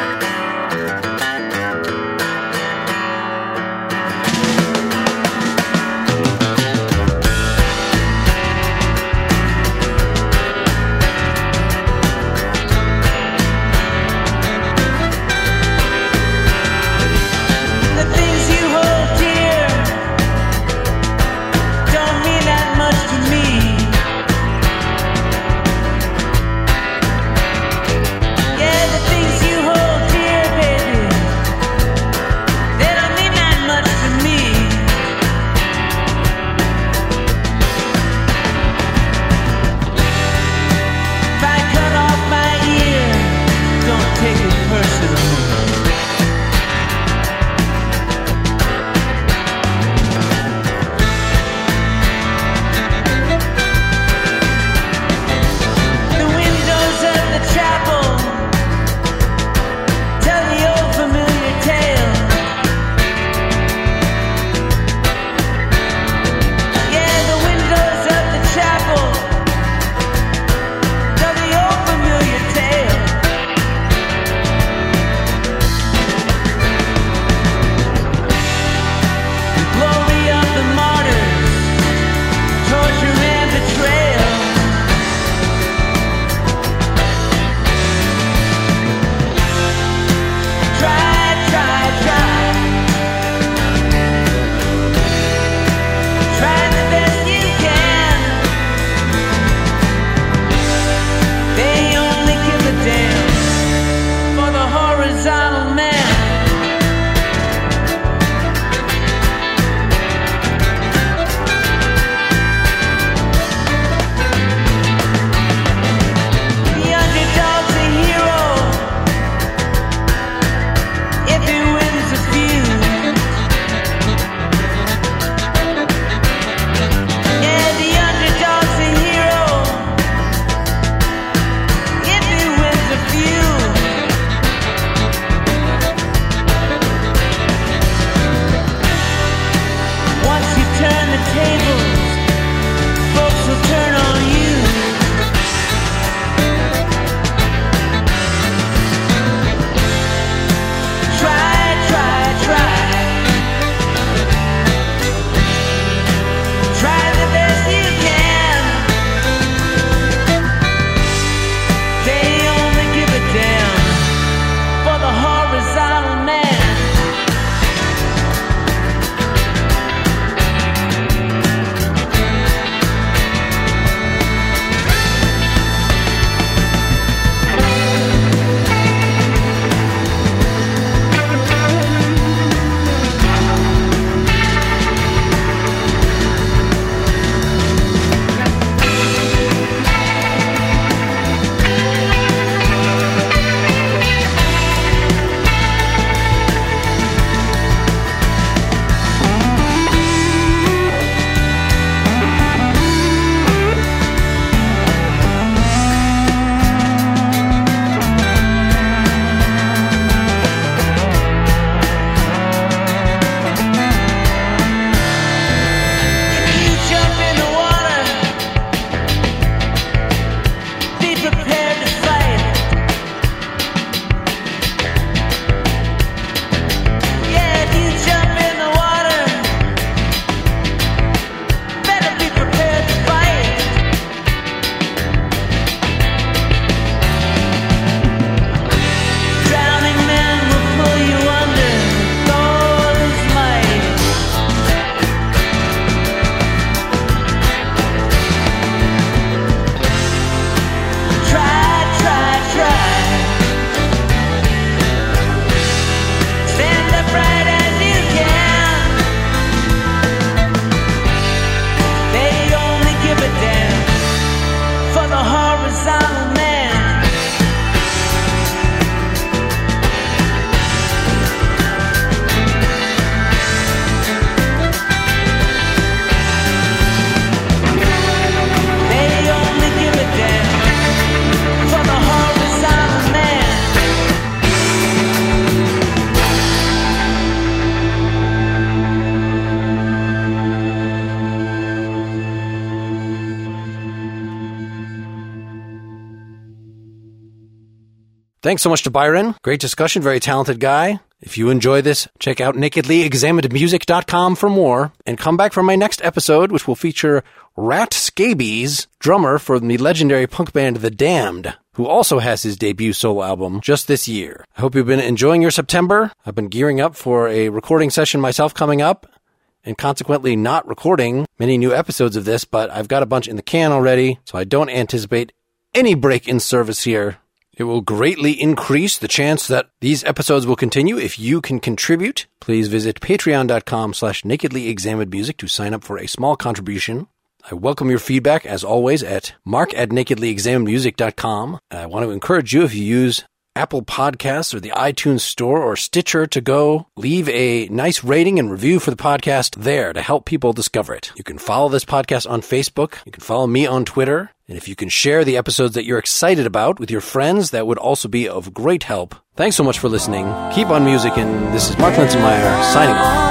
Thanks so much to Byron. Great discussion, very talented guy. If you enjoy this, check out nakedly examined music dot com for more, and come back for my next episode, which will feature Rat Scabies, drummer for the legendary punk band The Damned, who also has his debut solo album just this year. I hope you've been enjoying your September. I've been gearing up for a recording session myself coming up, and consequently not recording many new episodes of this, but I've got a bunch in the can already, so I don't anticipate any break in service here. It will greatly increase the chance that these episodes will continue if you can contribute. Please visit patreon.com slash nakedlyexaminedmusic to sign up for a small contribution. I welcome your feedback, as always, at mark at nakedlyexaminedmusic dot com. I want to encourage you, if you use Apple Podcasts or the iTunes Store or Stitcher to go, leave a nice rating and review for the podcast there to help people discover it. You can follow this podcast on Facebook. You can follow me on Twitter. And if you can share the episodes that you're excited about with your friends, that would also be of great help. Thanks so much for listening. Keep on music, and this is Mark Linsenmayer signing off.